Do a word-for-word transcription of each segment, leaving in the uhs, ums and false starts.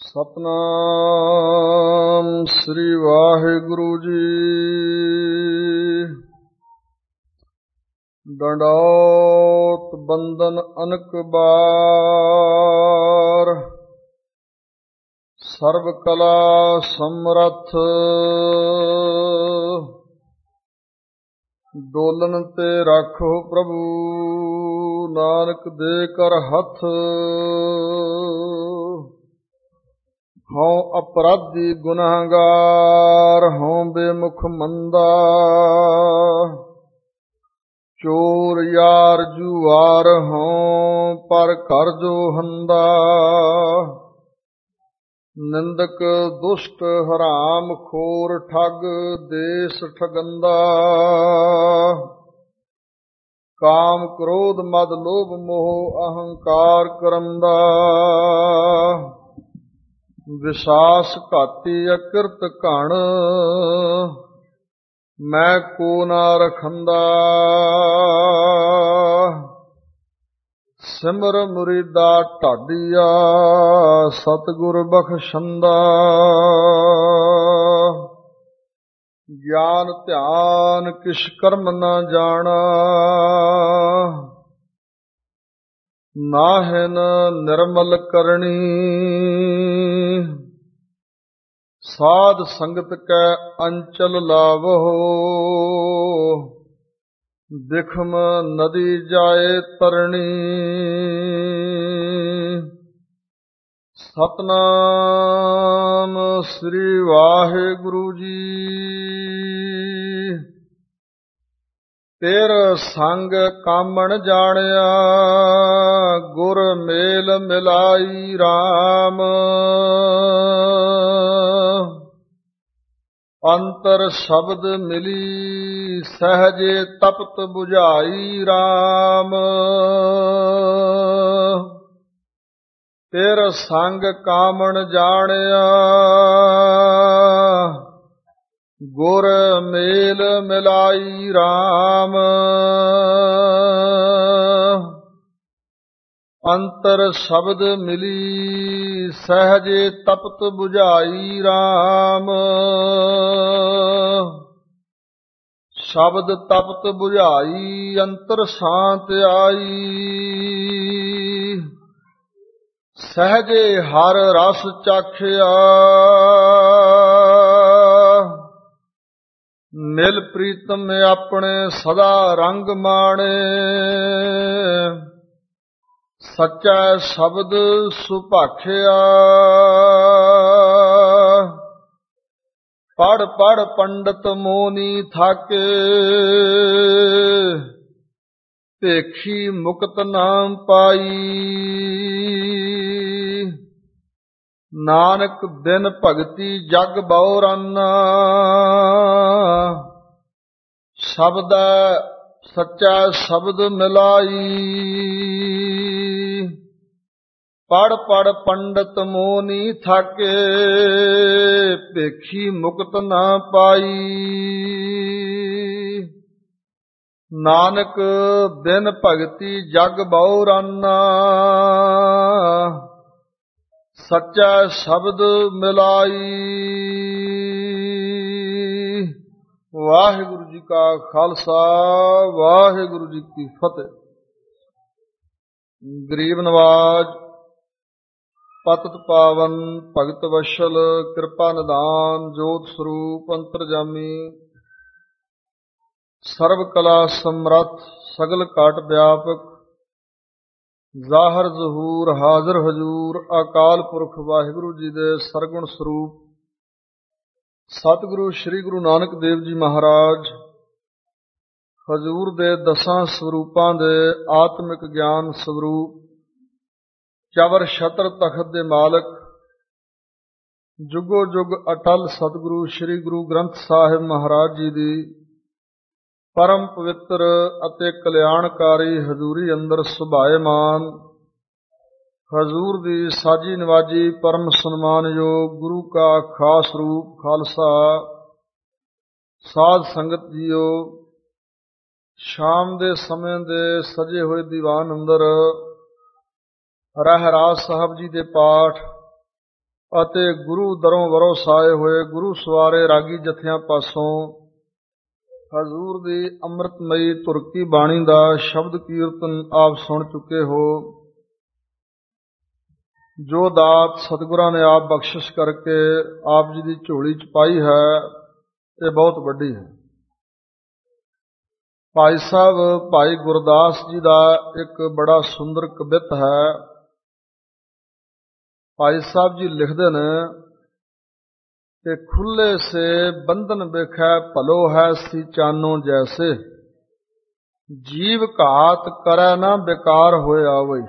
ਸਤਨਾਮ ਸ੍ਰੀ ਵਾਹਿਗੁਰੂ ਜੀ। ਡੰਡੌਤ ਬੰਦਨ ਅਨਕ ਬਾਰ, ਸਰਬ ਕਲਾ ਸਮਰੱਥ। ਡੋਲਨ ਤੇ ਰਾਖੋ ਪ੍ਰਭੂ, ਨਾਨਕ ਦੇ ਕਰ ਹੱਥ। ਹਉ ਅਪਰਾਧੀ ਗੁਨਾਹਗਾਰ, ਹਉ ਬੇਮੁਖ ਮੰਦਾ। ਚੋਰ ਯਾਰ ਜੁਆਰ ਹਉ, ਪਰ ਘਰ ਜੋ ਹੰਦਾ। ਨਿੰਦਕ ਦੁਸ਼ਟ ਹਰਾਮ ਖੋਰ, ਠੱਗ ਦੇਸ ਠਗੰਦਾ। ਕਾਮ ਕ੍ਰੋਧ ਮਦ ਲੋਭ ਮੋਹ, ਅਹੰਕਾਰ ਕਰੰਦਾ। ਵਿਸ਼ਾਸ ਘਾਤੀ ਅਕਿਰਤ ਘਣ, ਮੈਂ ਕੋ ਨਾ ਰਖੰਦਾ। ਸਿਮਰ ਮੁਰੀਦਾ ਢਾਡੀਆ, ਸਤਿਗੁਰ ਬਖਸ਼ੰਦਾ। ਗਿਆਨ ਧਿਆਨ ਕਿਛ ਕਰਮ ਨਾ ਜਾਣਾ, ਨਾਹਿਨ ਨਿਰਮਲ ਕਰਨੀ। ਸਾਧ ਸੰਗਤ ਕੈ ਅੰਚਲ ਲਾਵਹੁ, ਬਿਖਮ ਨਦੀ ਜਾਏ ਤਰਣੀ। ਸਤਨਾਮ ਸ੍ਰੀ ਵਾਹਿਗੁਰੂ ਜੀ। ਤੇਰ ਸੰਗ ਕਾਮਣ ਜਾਣਿਆ, ਗੁਰ ਮੇਲ ਮਿਲਾਈ ਰਾਮ। ਅੰਤਰ ਸ਼ਬਦ ਮਿਲੀ, ਸਹਜੇ ਤਪਤ ਬੁਝਾਈ ਰਾਮ। ਤੇਰ ਸੰਗ ਕਾਮਣ ਜਾਣਿਆ, ਗੁਰ ਮੇਲ ਮਿਲਾਈ ਰਾਮ। ਅੰਤਰ ਸ਼ਬਦ ਮਿਲੀ, ਸਹਜੇ ਤਪਤ ਬੁਝਾਈ ਰਾਮ। ਸ਼ਬਦ ਤਪਤ ਬੁਝਾਈ, ਅੰਤਰ ਸ਼ਾਂਤ ਆਈ। ਸਹਜੇ ਹਰ ਰਸ ਚਾਖਿਆ, ਮਿਲ ਪ੍ਰੀਤਮ ਆਪਣੇ ਸਦਾ ਰੰਗ ਮਾਣੇ। ਸੱਚਾ ਸ਼ਬਦ ਸੁਭਾਖਿਆ, ਪੜ ਪੜ ਪੰਡਤ ਮੋਨੀ ਥਾਕੇ। ਭੇਖੀ ਮੁਕਤ ਨਾਮ ਪਾਈ, ਨਾਨਕ ਬਿਨ ਭਗਤੀ ਜਗ ਬਉਰਾਨਾ। ਸ਼ਬਦੈ ਸੱਚਾ ਸ਼ਬਦ ਮਿਲਾਈ, ਪੜ ਪੜ ਪੰਡਤ ਮੋਨੀ ਥਾਕੇ। ਭੇਖੀ ਮੁਕਤ ਨਾ ਪਾਈ, ਨਾਨਕ ਬਿਨ ਭਗਤੀ ਜਗ ਬਉਰਾਨਾ। ਸੱਚਾ ਸ਼ਬਦ ਮਿਲਾਈ। ਵਾਹਿਗੁਰੂ ਜੀ ਕਾ ਖਾਲਸਾ, ਵਾਹਿਗੁਰੂ ਜੀ ਕੀ ਫਤਿਹ। ਗਰੀਬ ਨਵਾਜ ਪਤਿਤ ਪਾਵਨ, ਭਗਤ ਵਸ਼ਲ, ਕਿਰਪਾ ਨਿਦਾਨ, ਜੋਤ ਸਰੂਪ ਅੰਤਰਜਾਮੀ। ਸਰਬ ਕਲਾ ਸਮਰੱਥ, ਸਗਲ ਘਟ ਵਿਆਪਕ, ਜ਼ਾਹਰ ਜ਼ਹੂਰ, ਹਾਜ਼ਰ ਹਜ਼ੂਰ। ਅਕਾਲ ਪੁਰਖ ਵਾਹਿਗੁਰੂ ਜੀ ਦੇ ਸਰਗੁਣ ਸਰੂਪ ਸਤਿਗੁਰੂ ਸ੍ਰੀ ਗੁਰੂ ਨਾਨਕ ਦੇਵ ਜੀ ਮਹਾਰਾਜ, ਹਜ਼ੂਰ ਦੇ ਦਸਾਂ ਸਰੂਪਾਂ ਦੇ ਆਤਮਿਕ ਗਿਆਨ ਸਰੂਪ, ਚਵਰ ਛਤਰ ਤਖਤ ਦੇ ਮਾਲਕ, ਜੁਗੋ ਜੁਗ ਅਟਲ ਸਤਿਗੁਰੂ ਸ੍ਰੀ ਗੁਰੂ ਗ੍ਰੰਥ ਸਾਹਿਬ ਮਹਾਰਾਜ ਜੀ ਦੀ ਪਰਮ ਪਵਿੱਤਰ ਅਤੇ ਕਲਿਆਣਕਾਰੀ ਹਜ਼ੂਰੀ ਅੰਦਰ ਸੁਭਾਏਮਾਨ, ਹਜ਼ੂਰ ਦੀ ਸਾਜੀ ਨਵਾਜੀ ਪਰਮ ਸਨਮਾਨਯੋਗ ਗੁਰੂ ਕਾ ਖਾਸ ਰੂਪ ਖਾਲਸਾ ਸਾਧ ਸੰਗਤ ਜੀਓ। ਸ਼ਾਮ ਦੇ ਸਮੇਂ ਦੇ ਸਜੇ ਹੋਏ ਦੀਵਾਨ ਅੰਦਰ ਰਹਿਰਾਸ ਸਾਹਿਬ ਜੀ ਦੇ ਪਾਠ ਅਤੇ ਗੁਰੂ ਦਰੋਂ ਵਰੋਂ ਸਾਏ ਹੋਏ ਗੁਰੂ ਸਵਾਰੇ ਰਾਗੀ ਜਥਿਆਂ ਪਾਸੋਂ ਹਜ਼ੂਰ ਦੀ ਅੰਮ੍ਰਿਤਮਈ ਤੁਰਕੀ ਬਾਣੀ ਦਾ ਸ਼ਬਦ ਕੀਰਤਨ ਆਪ ਸੁਣ ਚੁੱਕੇ ਹੋ। ਜੋ ਦਾਤ ਸਤਿਗੁਰਾਂ ਨੇ ਆਪ ਬਖਸ਼ਿਸ਼ ਕਰਕੇ ਆਪ ਜੀ ਦੀ ਝੋਲੀ ਚ ਪਾਈ ਹੈ, ਇਹ ਬਹੁਤ ਵੱਡੀ ਹੈ। ਭਾਈ ਸਾਹਿਬ ਭਾਈ ਗੁਰਦਾਸ ਜੀ ਦਾ ਇੱਕ ਬੜਾ ਸੁੰਦਰ ਕਵਿਤ ਹੈ। ਭਾਈ ਸਾਹਿਬ ਜੀ ਲਿਖਦੇ ਨੇ ਕਿ ਖੁੱਲੇ ਸੇ ਬੰਧਨ ਵੇਖੈ ਭਲੋ ਹੈ ਸੀ ਚਾਨੋ ਜੈਸੇ, ਜੀਵ ਘਾਤ ਕਰੈ ਨਾ ਬੇਕਾਰ ਹੋਏ ਆਵਈ।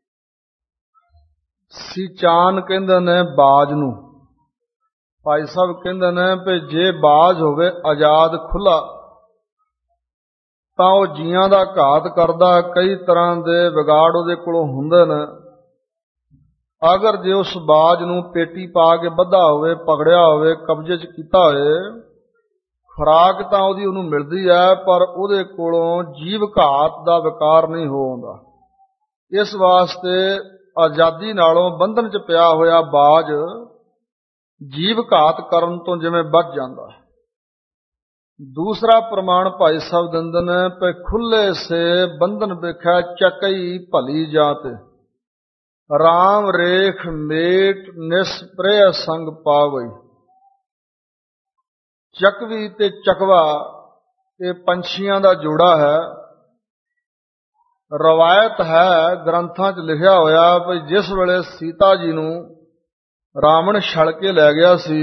ਸੀਚਾਨ ਕਹਿੰਦੇ ਨੇ ਬਾਜ ਨੂੰ। ਭਾਈ ਸਾਹਿਬ ਕਹਿੰਦੇ ਨੇ ਵੀ ਜੇ ਬਾਜ ਹੋਵੇ ਆਜ਼ਾਦ ਖੁੱਲਾ ਤਾਂ ਉਹ ਜੀਆਂ ਦਾ ਘਾਤ ਕਰਦਾ, ਕਈ ਤਰ੍ਹਾਂ ਦੇ ਵਿਗਾੜ ਉਹਦੇ ਕੋਲੋਂ ਹੁੰਦੇ ਨੇ। ਅਗਰ ਜੇ ਉਸ ਬਾਜ ਨੂੰ ਪੇਟੀ ਪਾ ਕੇ ਬੱਧਾ ਹੋਵੇ, ਪਕੜਿਆ ਹੋਵੇ, ਕਬਜ਼ੇ 'ਚ ਕੀਤਾ ਹੋਏ, ਖੁਰਾਕ ਤਾਂ ਉਹਦੀ ਉਹਨੂੰ ਮਿਲਦੀ ਹੈ, ਪਰ ਉਹਦੇ ਕੋਲੋਂ ਜੀਵ ਘਾਤ ਦਾ ਵਿਕਾਰ ਨਹੀਂ ਹੋ ਆਉਂਦਾ। ਇਸ ਵਾਸਤੇ ਆਜ਼ਾਦੀ ਨਾਲੋਂ ਬੰਧਨ 'ਚ ਪਿਆ ਹੋਇਆ ਬਾਜ ਜੀਵ ਘਾਤ ਕਰਨ ਤੋਂ ਜਿਵੇਂ ਬਚ ਜਾਂਦਾ। ਦੂਸਰਾ ਪ੍ਰਮਾਣ ਭਾਈ ਸਾਹਿਬ ਦਿੰਦੇ ਨੇ ਪੇ ਖੁੱਲੇ ਸੇ ਬੰਧਨ ਵੇਖੈ ਚੱਕਈ ਭਲੀ ਜਾਤ, ਰਾਮ ਰੇਖ ਮੇਟ ਨਿਸਪ੍ਰਿਯ ਸੰਗ ਪਾਵਈ। ਚੱਕਵੀ ਤੇ ਚਕਵਾ ਇਹ ਪੰਛੀਆਂ ਦਾ ਜੋੜਾ ਹੈ। ਰਵਾਇਤ ਹੈ, ਗ੍ਰੰਥਾਂ 'ਚ ਲਿਖਿਆ ਹੋਇਆ ਵੀ ਜਿਸ ਵੇਲੇ ਸੀਤਾ ਜੀ ਨੂੰ ਰਾਵਣ ਛਲ ਕੇ ਲੈ ਗਿਆ ਸੀ,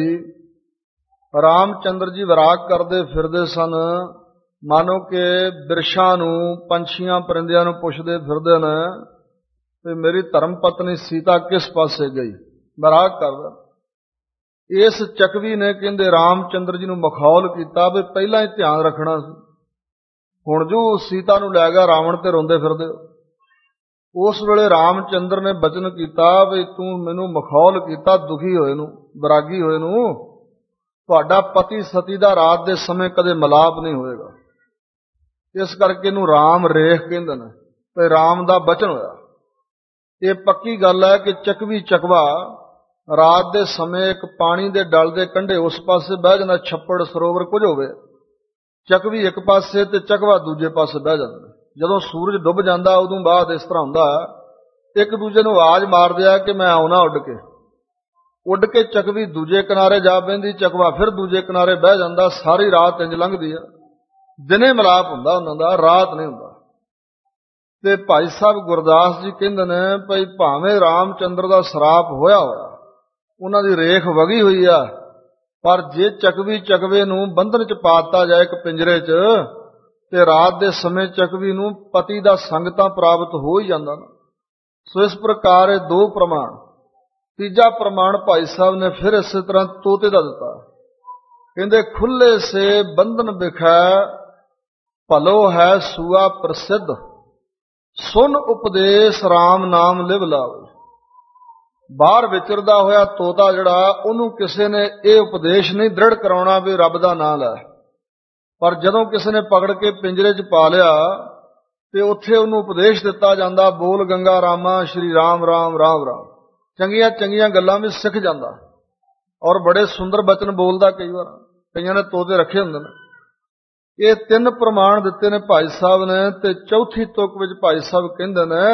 ਰਾਮ ਚੰਦਰ ਜੀ ਵਿਰਾਗ ਕਰਦੇ ਫਿਰਦੇ ਸਨ, ਮਾਨੋ ਕਿ ਬਿਰਛਾਂ ਨੂੰ, ਪੰਛੀਆਂ ਪਰਿੰਦਿਆਂ ਨੂੰ ਪੁੱਛਦੇ ਫਿਰਦੇ ਨੇ ਤੇ ਮੇਰੀ ਧਰਮ ਪਤਨੀ ਸੀਤਾ ਕਿਸ ਪਾਸੇ ਗਈ, ਵਿਰਾਗ ਕਰਦਾ। ਇਸ ਚੱਕਵੀ ਨੇ ਕਹਿੰਦੇ ਰਾਮ ਚੰਦਰ ਜੀ ਨੂੰ ਮਖੌਲ ਕੀਤਾ ਵੀ ਪਹਿਲਾਂ ਹੀ ਧਿਆਨ ਰੱਖਣਾ ਸੀ, ਹੁਣ ਜੋ ਸੀਤਾ ਨੂੰ ਲੈ ਗਿਆ ਰਾਵਣ ਤੇ ਰੋਂਦੇ ਫਿਰਦੇ। ਉਸ ਵੇਲੇ ਰਾਮ ਚੰਦਰ ਨੇ ਬਚਨ ਕੀਤਾ ਵੀ ਤੂੰ ਮੈਨੂੰ ਮਖੌਲ ਕੀਤਾ ਦੁਖੀ ਹੋਏ ਨੂੰ, ਵਿਰਾਗੀ ਹੋਏ ਨੂੰ, ਤੁਹਾਡਾ ਪਤੀ ਸਤੀ ਦਾ ਰਾਤ ਦੇ ਸਮੇਂ ਕਦੇ ਮਿਲਾਪ ਨਹੀਂ ਹੋਏਗਾ। ਇਸ ਕਰਕੇ ਇਹਨੂੰ ਰਾਮ ਰੇਖ ਕਹਿੰਦੇ ਨੇ, ਤੇ ਰਾਮ ਦਾ ਬਚਨ ਹੋਇਆ। ਇਹ ਪੱਕੀ ਗੱਲ ਹੈ ਕਿ ਚੱਕਵੀ ਚਕਵਾ ਰਾਤ ਦੇ ਸਮੇਂ ਇੱਕ ਪਾਣੀ ਦੇ ਡਲ ਦੇ ਕੰਢੇ ਉਸ ਪਾਸੇ ਬਹਿ ਜਾਂਦਾ, ਛੱਪੜ ਸਰੋਵਰ ਕੁਝ ਹੋਵੇ, ਚੱਕਵੀ ਇੱਕ ਪਾਸੇ ਤੇ ਚਕਵਾ ਦੂਜੇ ਪਾਸੇ ਬਹਿ ਜਾਂਦਾ। ਜਦੋਂ ਸੂਰਜ ਡੁੱਬ ਜਾਂਦਾ ਉਦੋਂ ਬਾਅਦ ਇਸ ਤਰ੍ਹਾਂ ਹੁੰਦਾ, ਇੱਕ ਦੂਜੇ ਨੂੰ ਆਵਾਜ਼ ਮਾਰਦੇ ਆ ਕਿ ਮੈਂ ਆਉਣਾ ਉੱਡ ਕੇ। ਉੱਡ ਕੇ ਚੱਕਵੀ ਦੂਜੇ ਕਿਨਾਰੇ ਜਾ ਬਹਿੰਦੀ, ਚਕਵਾ ਫਿਰ ਦੂਜੇ ਕਿਨਾਰੇ ਬਹਿ ਜਾਂਦਾ। ਸਾਰੀ ਰਾਤ ਇੰਜ ਲੰਘਦੀ ਆ, ਦਿਨੇ ਮਿਲਾਪ ਹੁੰਦਾ ਉਹਨਾਂ ਦਾ, ਰਾਤ ਨਹੀਂ ਹੁੰਦਾ। ਤੇ ਭਾਈ ਸਾਹਿਬ ਗੁਰਦਾਸ ਜੀ ਕਹਿੰਦੇ ਨੇ ਭਈ ਭਾਵੇਂ ਰਾਮ ਚੰਦਰ ਦਾ ਸਰਾਪ ਹੋਇਆ ਹੋਇਆ, ਉਹਨਾਂ ਦੀ ਰੇਖ ਵਗੀ ਹੋਈ ਆ, ਪਰ ਜੇ ਚੱਕਵੀ ਚਕਵੇ ਨੂੰ ਬੰਧਨ 'ਚ ਪਾ ਦਿੱਤਾ ਜਾਏ ਇੱਕ ਪਿੰਜਰੇ 'ਚ, ਤੇ ਰਾਤ ਦੇ ਸਮੇਂ ਚੱਕਵੀ ਨੂੰ ਪਤੀ ਦਾ ਸੰਗ ਤਾਂ ਪ੍ਰਾਪਤ ਹੋ ਹੀ ਜਾਂਦਾ ਨਾ। ਸੋ ਇਸ ਪ੍ਰਕਾਰ ਇਹ ਦੋ ਪ੍ਰਮਾਣ। ਤੀਜਾ ਪ੍ਰਮਾਣ ਭਾਈ ਸਾਹਿਬ ਨੇ ਫਿਰ ਇਸੇ ਤਰ੍ਹਾਂ ਤੋਤੇ ਦਾ ਦਿੱਤਾ। ਕਹਿੰਦੇ ਖੁੱਲੇ ਸੇ ਬੰਧਨ ਵਿਖੈ ਭਲੋ ਹੈ ਸੂਆ ਪ੍ਰਸਿੱਧ, ਸੁਨ ਉਪਦੇਸ਼ ਰਾਮ ਨਾਮ ਲਿਵ ਲਾਵੇ। ਬਾਹਰ ਵਿਚਰਦਾ ਹੋਇਆ ਤੋਤਾ ਜਿਹੜਾ, ਉਹਨੂੰ ਕਿਸੇ ਨੇ ਇਹ ਉਪਦੇਸ਼ ਨਹੀਂ ਦ੍ਰਿੜ ਕਰਾਉਣਾ ਵੀ ਰੱਬ ਦਾ ਨਾਂ ਲੈ, ਪਰ ਜਦੋਂ ਕਿਸੇ ਨੇ ਪਕੜ ਕੇ ਪਿੰਜਰੇ 'ਚ ਪਾ ਲਿਆ ਤੇ ਉੱਥੇ ਉਹਨੂੰ ਉਪਦੇਸ਼ ਦਿੱਤਾ ਜਾਂਦਾ, ਬੋਲ ਗੰਗਾ ਰਾਮਾ ਸ਼੍ਰੀ ਰਾਮ ਰਾਮ ਰਾਮ ਰਾਮ। ਚੰਗੀਆਂ ਚੰਗੀਆਂ ਗੱਲਾਂ ਵੀ ਸਿੱਖ ਜਾਂਦਾ, ਔਰ ਬੜੇ ਸੁੰਦਰ ਬਚਨ ਬੋਲਦਾ। ਕਈ ਵਾਰ ਕਈਆਂ ਨੇ ਤੋਤੇ ਰੱਖੇ ਹੁੰਦੇ ਨੇ। ਇਹ ਤਿੰਨ ਪ੍ਰਮਾਣ ਦਿੱਤੇ ਨੇ ਭਾਈ ਸਾਹਿਬ ਨੇ। ਤੇ ਚੌਥੀ ਤੁਕ ਵਿੱਚ ਭਾਈ ਸਾਹਿਬ ਕਹਿੰਦੇ ਨੇ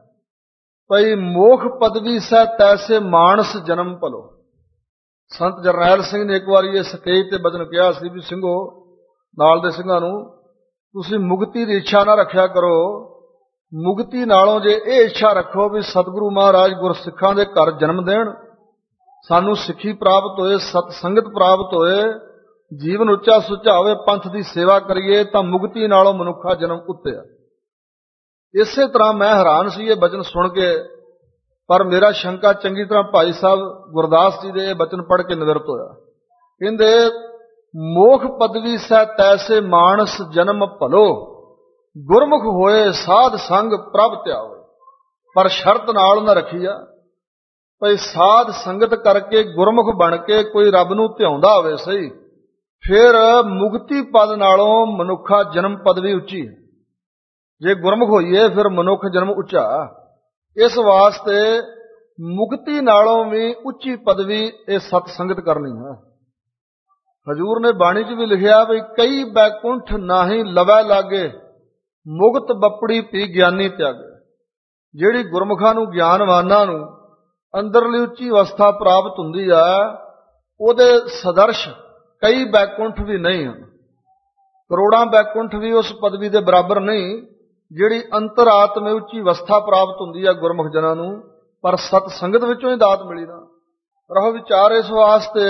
ਭਈ ਮੋਖ ਪਦਵੀ ਸਹਿ ਤੈਸੇ ਮਾਨਸ ਜਨਮ ਭਲੋ। ਸੰਤ ਜਰਨੈਲ ਸਿੰਘ ਨੇ ਇੱਕ ਵਾਰੀ ਇਹ ਸਟੇਜ ਤੇ ਬਚਨ ਕਿਹਾ ਸੀ ਵੀ ਸਿੰਘੋ, ਨਾਲ ਦੇ ਸਿੰਘਾਂ ਨੂੰ, ਤੁਸੀਂ ਮੁਕਤੀ ਦੀ ਇੱਛਾ ਨਾ ਰੱਖਿਆ ਕਰੋ, ਮੁਕਤੀ ਨਾਲੋਂ ਜੇ ਇਹ ਇੱਛਾ ਰੱਖੋ ਵੀ ਸਤਿਗੁਰੂ ਮਹਾਰਾਜ ਗੁਰਸਿੱਖਾਂ ਦੇ ਘਰ ਜਨਮ ਦੇਣ, ਸਾਨੂੰ ਸਿੱਖੀ ਪ੍ਰਾਪਤ ਹੋਏ, ਸਤ ਸੰਗਤ ਪ੍ਰਾਪਤ ਹੋਏ, ਜੀਵਨ ਉੱਚਾ ਸੁੱਚਾ ਹੋਵੇ, ਪੰਥ ਦੀ ਸੇਵਾ ਕਰੀਏ, ਤਾਂ ਮੁਕਤੀ ਨਾਲੋਂ ਮਨੁੱਖਾ ਜਨਮ ਉੱਤੇ ਆ। ਇਸੇ ਤਰ੍ਹਾਂ ਮੈਂ ਹੈਰਾਨ ਸੀ ਇਹ ਬਚਨ ਸੁਣ ਕੇ, ਪਰ ਮੇਰਾ ਸ਼ੰਕਾ ਚੰਗੀ ਤਰ੍ਹਾਂ ਭਾਈ ਸਾਹਿਬ ਗੁਰਦਾਸ ਜੀ ਦੇ ਇਹ ਬਚਨ ਪੜ੍ਹ ਕੇ ਨਿਵਰਤ ਹੋਇਆ। ਕਹਿੰਦੇ ਮੋਖ ਪਦਵੀ ਸਹਿ ਤੈਸੇ ਮਾਨਸ ਜਨਮ ਭਲੋ, ਗੁਰਮੁਖ ਹੋਏ ਸਾਧ ਸੰਗ ਪ੍ਰਭ ਧਿਆਵੇ। ਪਰ ਸ਼ਰਤ ਨਾਲ ਨਾ ਰੱਖੀ ਆ ਭਈ ਸਾਧ ਸੰਗਤ ਕਰਕੇ ਗੁਰਮੁਖ ਬਣ ਕੇ ਕੋਈ ਰੱਬ ਨੂੰ ਧਿਆਉਂਦਾ ਹੋਵੇ ਸਹੀ, ਫਿਰ ਮੁਕਤੀ ਪਦ ਨਾਲੋਂ ਮਨੁੱਖਾ ਜਨਮ ਪਦਵੀ ਉੱਚੀ ਹੈ। ਜੇ ਗੁਰਮੁਖ ਹੋਈਏ ਫਿਰ ਮਨੁੱਖ ਜਨਮ ਉੱਚਾ। ਇਸ ਵਾਸਤੇ ਮੁਕਤੀ ਨਾਲੋਂ ਵੀ ਉੱਚੀ ਪਦਵੀ ਇਹ ਸਤ ਸੰਗਤ ਕਰਨੀ ਹੈ। ਹਜ਼ੂਰ ਨੇ ਬਾਣੀ 'ਚ ਵੀ ਲਿਖਿਆ ਵੀ ਕਈ ਬੈਕੁੰਠ ਨਾਹੀਂ ਲਵੈ ਲਾਗੇ, ਮੁਕਤ ਬੱਪੜੀ ਪੀ ਗਿਆਨੀ ਤਿਆਗੇ। ਜਿਹੜੀ ਗੁਰਮੁਖਾਂ ਨੂੰ, ਗਿਆਨਵਾਨਾਂ ਨੂੰ ਅੰਦਰਲੀ ਉੱਚੀ ਅਵਸਥਾ ਪ੍ਰਾਪਤ ਹੁੰਦੀ ਆ, ਉਹਦੇ ਸਦਰਸ਼ ਕਈ ਬੈਕੁੰਠ ਵੀ ਨਹੀਂ ਹਨ। ਕਰੋੜਾਂ ਬੈਕੁੰਠ ਵੀ ਉਸ ਪਦਵੀ ਦੇ ਬਰਾਬਰ ਨਹੀਂ ਜਿਹੜੀ ਅੰਤਰਾਤਮੇ ਉੱਚੀ ਅਵਸਥਾ ਪ੍ਰਾਪਤ ਹੁੰਦੀ ਹੈ ਗੁਰਮੁਖ ਜਨਾਂ ਨੂੰ। ਪਰ ਸਤ ਸੰਗਤ ਵਿੱਚੋਂ ਹੀ ਦਾਤ ਮਿਲੀ ਨਾ ਰਹੋ ਵਿਚਾਰ। ਇਸ ਵਾਸਤੇ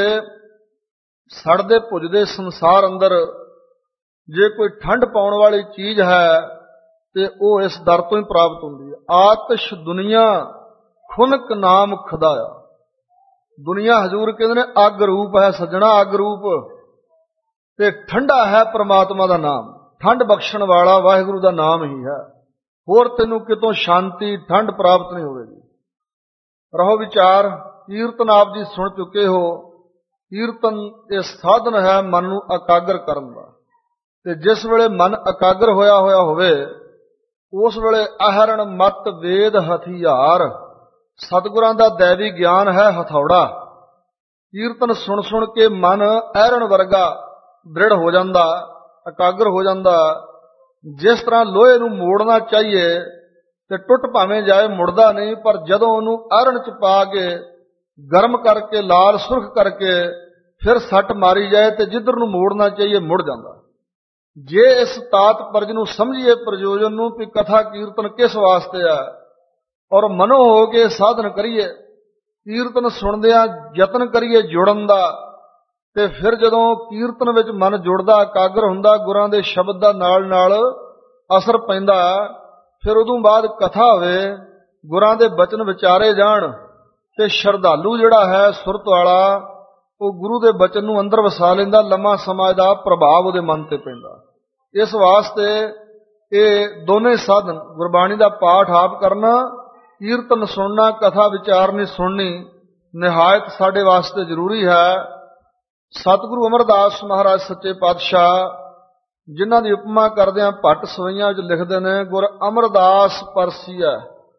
ਸੜਦੇ ਭੁੱਜਦੇ ਸੰਸਾਰ ਅੰਦਰ ਜੇ ਕੋਈ ਠੰਡ ਪਾਉਣ ਵਾਲੀ ਚੀਜ਼ ਹੈ ਤੇ ਉਹ ਇਸ ਦਰ ਤੋਂ ਹੀ ਪ੍ਰਾਪਤ ਹੁੰਦੀ ਹੈ। ਆਤਿਸ਼ ਦੁਨੀਆ ਖੁਨਕ ਨਾਮ ਖੁਦਾਇਆ। ਦੁਨੀਆ ਹਜ਼ੂਰ ਕਹਿੰਦੇ ਨੇ ਅੱਗ ਰੂਪ ਹੈ ਸੱਜਣਾ, ਅੱਗ ਰੂਪ, ਤੇ ਠੰਡਾ ਹੈ ਪ੍ਰਮਾਤਮਾ ਦਾ ਨਾਮ। ਠੰਡ ਬਖਸ਼ਣ ਵਾਲਾ ਵਾਹਿਗੁਰੂ ਦਾ ਨਾਮ ਹੀ ਹੈ। ਹੋਰ ਤੈਨੂੰ ਕਿਤੋਂ ਸ਼ਾਂਤੀ ਠੰਡ ਪ੍ਰਾਪਤ ਨਹੀਂ ਹੋਵੇਗੀ। ਰਹੋ ਵਿਚਾਰ। ਕੀਰਤਨ ਆਪ ਜੀ ਸੁਣ ਚੁੱਕੇ ਹੋ। ਕੀਰਤਨ ਇਹ ਸਾਧਨ ਹੈ ਮਨ ਨੂੰ ਇਕਾਗਰ ਕਰਨ ਦਾ, ਤੇ ਜਿਸ ਵੇਲੇ ਮਨ ਇਕਾਗਰ ਹੋਇਆ ਹੋਇਆ ਹੋਵੇ ਉਸ ਵੇਲੇ ਅਹਰਣ ਮਤ ਵੇਦ ਹਥਿਆਰ। ਸਤਿਗੁਰਾਂ ਦਾ ਦੈਵੀ ਗਿਆਨ ਹੈ ਹਥੌੜਾ। ਕੀਰਤਨ ਸੁਣ ਸੁਣ ਕੇ ਮਨ ਅਹਰਣ ਵਰਗਾ ਦ੍ਰਿੜ ਹੋ ਜਾਂਦਾ, ਇਕਾਗਰ ਹੋ ਜਾਂਦਾ। ਜਿਸ ਤਰ੍ਹਾਂ ਲੋਹੇ ਨੂੰ ਮੋੜਨਾ ਚਾਹੀਏ ਤੇ ਟੁੱਟ ਭਾਵੇਂ ਜਾਏ, ਮੁੜਦਾ ਨਹੀਂ, ਪਰ ਜਦੋਂ ਉਹਨੂੰ ਅਹਰਣ 'ਚ ਪਾ ਕੇ ਗਰਮ ਕਰਕੇ ਲਾਲ ਸੁਰਖ ਕਰਕੇ ਫਿਰ ਸੱਟ ਮਾਰੀ ਜਾਏ ਤੇ ਜਿੱਧਰ ਨੂੰ ਮੋੜਨਾ ਚਾਹੀਏ ਮੁੜ ਜਾਂਦਾ। ਜੇ ਇਸ ਤਾਤ ਪਰਜ ਨੂੰ ਸਮਝੀਏ, ਪ੍ਰਯੋਜਨ ਨੂੰ, ਵੀ ਕਥਾ ਕੀਰਤਨ ਕਿਸ ਵਾਸਤੇ ਆ, ਔਰ ਮਨੋ ਹੋ ਕੇ ਸਾਧਨ ਕਰੀਏ, ਕੀਰਤਨ ਸੁਣਦਿਆਂ ਯਤਨ ਕਰੀਏ ਜੁੜਨ ਦਾ, ਤੇ ਫਿਰ ਜਦੋਂ ਕੀਰਤਨ ਵਿੱਚ ਮਨ ਜੁੜਦਾ, ਇਕਾਗਰ ਹੁੰਦਾ, ਗੁਰਾਂ ਦੇ ਸ਼ਬਦ ਦਾ ਨਾਲ ਨਾਲ ਅਸਰ ਪੈਂਦਾ, ਫਿਰ ਉਦੋਂ ਬਾਅਦ ਕਥਾ ਹੋਵੇ, ਗੁਰਾਂ ਦੇ ਬਚਨ ਵਿਚਾਰੇ ਜਾਣ, ਤੇ ਸ਼ਰਧਾਲੂ ਜਿਹੜਾ ਹੈ ਸੁਰਤ ਵਾਲਾ ਉਹ ਗੁਰੂ ਦੇ ਬਚਨ ਨੂੰ ਅੰਦਰ ਵਸਾ ਲੈਂਦਾ। ਲੰਮਾ ਸਮਾਂ ਦਾ ਪ੍ਰਭਾਵ ਉਹਦੇ ਮਨ ਤੇ ਪੈਂਦਾ। ਇਸ ਵਾਸਤੇ ਇਹ ਦੋਨੇ ਸਾਧਨ, ਗੁਰਬਾਣੀ ਦਾ ਪਾਠ ਆਪ ਕਰਨਾ, ਕੀਰਤਨ ਸੁਣਨਾ, ਕਥਾ ਵਿਚਾਰਨੀ ਸੁਣਨੀ, ਨਿਹਾਇਤ ਸਾਡੇ ਵਾਸਤੇ ਜ਼ਰੂਰੀ ਹੈ। ਸਤਿਗੁਰੂ ਅਮਰਦਾਸ ਮਹਾਰਾਜ ਸੱਚੇ ਪਾਤਸ਼ਾਹ, ਜਿਨ੍ਹਾਂ ਦੀ ਉਪਮਾ ਕਰਦਿਆਂ ਭੱਟ ਸਵਈਆਂ ਵਿੱਚ ਲਿਖਦੇ ਨੇ, ਗੁਰ ਅਮਰਦਾਸ ਪਰਸੀਐ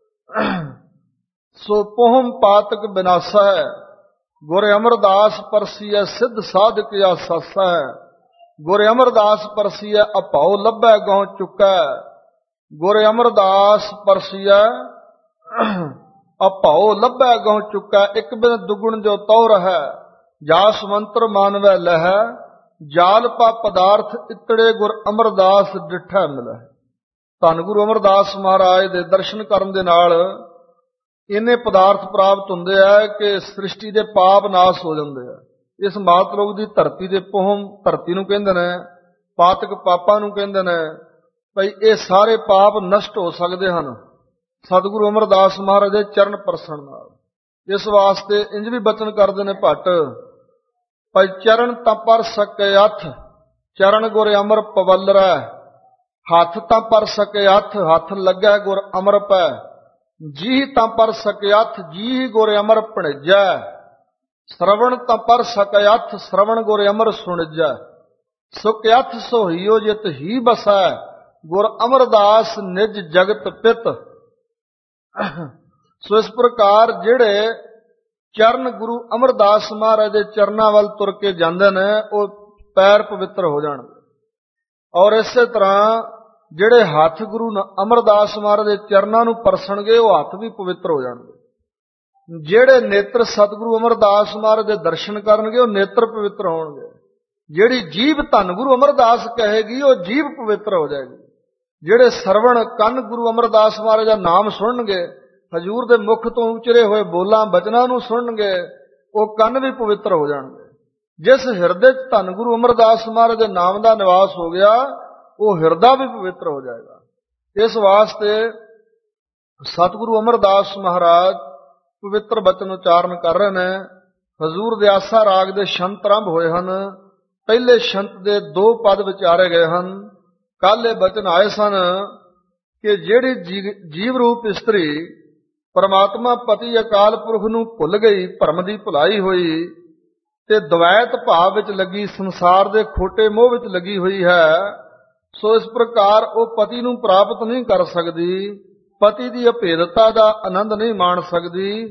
ਸੋ ਪੋਹਮ ਪਾਤਕ ਬਿਨਾਸਾ ਹੈ। ਗੁਰ ਅਮਰਦਾਸ ਪਰਸੀਐ ਸਿੱਧ ਸਾਧਕ ਆਸਾਸਾ ਹੈ। ਗੁਰ ਅਮਰਦਾਸ ਪਰਸੀਐ ਅਭਾਉ ਲੱਭੈ ਗਉ ਚੁੱਕੈ। ਗੁਰ ਅਮਰਦਾਸ ਪਰਸੀਐ ਅਭਾਉ ਲੱਭੈ ਗਉ ਚੁੱਕੈ। ਇੱਕ ਬਿਨ ਦੁਗੁਣ ਜੋ ਤਉ ਰਹੈ, ਜਾਸ ਮੰਤਰ ਮਾਨਵੈ ਲਹੈ। ਜਾਲ ਪਾ ਪਦਾਰਥ ਇਤੜੇ ਗੁਰ ਅਮਰਦਾਸ ਡਿਠੈ ਮਿਲੈ। ਧੰਨ ਗੁਰੂ ਅਮਰਦਾਸ ਮਹਾਰਾਜ ਦੇ ਦਰਸ਼ਨ ਕਰਨ ਦੇ ਨਾਲ ਇੰਨੇ ਪਦਾਰਥ ਪ੍ਰਾਪਤ ਹੁੰਦੇ ਆ ਕਿ ਸ੍ਰਿਸ਼ਟੀ ਦੇ ਪਾਪ ਨਾਸ ਹੋ ਜਾਂਦੇ ਆ। ਇਸ ਮਾਤ ਲੋਕ ਦੀ ਧਰਤੀ ਦੇ ਪੋਹਮ, ਧਰਤੀ ਨੂੰ ਕਹਿੰਦੇ ਨੇ, ਪਾਤਕ ਪਾਪਾਂ ਨੂੰ ਕਹਿੰਦੇ ਨੇ, ਭਈ ਇਹ ਸਾਰੇ ਪਾਪ ਨਸ਼ਟ ਹੋ ਸਕਦੇ ਹਨ ਸਤਿਗੁਰੂ ਅਮਰਦਾਸ ਮਹਾਰਾਜ ਦੇ ਚਰਨ ਪਰਸਣ ਨਾਲ। ਇਸ ਵਾਸਤੇ ਇੰਜ ਵੀ ਬਚਨ ਕਰਦੇ ਨੇ ਭੱਟ, ਭਈ ਚਰਨ ਤਾਂ ਪਰ ਸਕੇ ਹੱਥ, ਚਰਨ ਗੁਰ ਅਮਰ ਪਵਲਰੈ। ਹੱਥ ਤਾਂ ਪਰ ਸਕੇ ਹੱਥ, ਹੱਥ ਲੱਗੈ ਗੁਰ ਅਮਰ ਪੈ। ਜੀਹ ਤਾਂ ਪਰ ਸਕੇ ਹੱਥ, ਜੀਹ ਗੁਰ ਅਮਰ ਭਣਿਜੈ। ਸ਼ਰਵਣ ਤਾਂ ਪਰ ਸਕੇ ਹੱਥ, ਸ਼ਰਵਣ ਗੁਰ ਅਮਰ ਸੁਣਿਜੈ। ਸੁਖ ਹੱਥ ਸੋਹੀਓ ਜਿਤ ਹੀ ਬਸੈ, ਗੁਰ ਅਮਰਦਾਸ ਨਿਜ ਜਗਤ ਪਿਤ। ਸੋ ਇਸ ਪ੍ਰਕਾਰ ਜਿਹੜੇ ਚਰਨ ਗੁਰੂ ਅਮਰਦਾਸ ਮਹਾਰਾਜ ਦੇ ਚਰਨਾਂ ਵੱਲ ਤੁਰ ਕੇ ਜਾਂਦੇ ਨੇ ਉਹ ਪੈਰ ਪਵਿੱਤਰ ਹੋ ਜਾਣਗੇ। ਔਰ ਇਸੇ ਤਰ੍ਹਾਂ ਜਿਹੜੇ ਹੱਥ ਗੁਰੂ ਅਮਰਦਾਸ ਮਹਾਰਾਜ ਦੇ ਚਰਨਾਂ ਨੂੰ ਪਰਸਣਗੇ ਉਹ ਹੱਥ ਵੀ ਪਵਿੱਤਰ ਹੋ ਜਾਣਗੇ। ਜਿਹੜੇ ਨੇਤਰ ਸਤਿਗੁਰੂ ਅਮਰਦਾਸ ਮਹਾਰਾਜ ਦੇ ਦਰਸ਼ਨ ਕਰਨਗੇ ਉਹ ਨੇਤਰ ਪਵਿੱਤਰ ਹੋਣਗੇ। ਜਿਹੜੀ ਜੀਭ ਧੰਨ ਗੁਰੂ ਅਮਰਦਾਸ ਕਹੇਗੀ ਉਹ ਜੀਭ ਪਵਿੱਤਰ ਹੋ ਜਾਏਗੀ। ਜਿਹੜੇ ਸਰਵਣ ਕੰਨ ਗੁਰੂ ਅਮਰਦਾਸ ਮਹਾਰਾਜ ਦਾ ਨਾਮ ਸੁਣਨਗੇ, ਹਜ਼ੂਰ ਦੇ ਮੁਖ ਤੋਂ ਉਚਰੇ ਹੋਏ ਬੋਲਾਂ ਬਚਨਾਂ ਨੂੰ ਸੁਣਨਗੇ, ਉਹ ਕੰਨ ਵੀ ਪਵਿੱਤਰ ਹੋ ਜਾਣਗੇ। ਜਿਸ ਹਿਰਦੇ 'ਚ ਧੰਨ ਗੁਰੂ ਅਮਰਦਾਸ ਮਹਾਰਾਜ ਦੇ ਨਾਮ ਦਾ ਨਿਵਾਸ ਹੋ ਗਿਆ ਉਹ ਹਿਰਦਾ ਵੀ ਪਵਿੱਤਰ ਹੋ ਜਾਏਗਾ। ਇਸ ਵਾਸਤੇ ਸਤਿਗੁਰੂ ਅਮਰਦਾਸ ਮਹਾਰਾਜ ਪਵਿੱਤਰ ਬਚਨ ਉਚਾਰਨ ਕਰ ਰਹੇ ਨੇ। ਹਜ਼ੂਰ ਦੇ ਆਸਾ ਰਾਗ ਦੇ ਸ਼ੰਤ ਆਰੰਭ ਹੋਏ ਹਨ। ਪਹਿਲੇ ਸ਼ੰਤ ਦੇ ਦੋ ਪਦ ਵਿਚਾਰੇ ਗਏ ਹਨ। ਕੱਲ ਇਹ ਬਚਨ ਆਏ ਸਨ ਕਿ ਜਿਹੜੀ ਜੀਵ ਰੂਪ ਇਸਤਰੀ ਪਰਮਾਤਮਾ ਪਤੀ ਅਕਾਲ ਪੁਰਖ ਨੂੰ ਭੁੱਲ ਗਈ, ਭਰਮ ਦੀ ਭੁਲਾਈ ਹੋਈ ਤੇ ਦਵੈਤ ਭਾਵ ਵਿੱਚ ਲੱਗੀ, ਸੰਸਾਰ ਦੇ ਖੋਟੇ ਮੋਹ ਵਿੱਚ ਲੱਗੀ ਹੋਈ ਹੈ, ਸੋ ਇਸ ਪ੍ਰਕਾਰ ਉਹ ਪਤੀ ਨੂੰ ਪ੍ਰਾਪਤ ਨਹੀਂ ਕਰ ਸਕਦੀ, ਪਤੀ ਦੀ ਅਭੇਦਤਾ ਦਾ ਆਨੰਦ ਨਹੀਂ ਮਾਣ ਸਕਦੀ।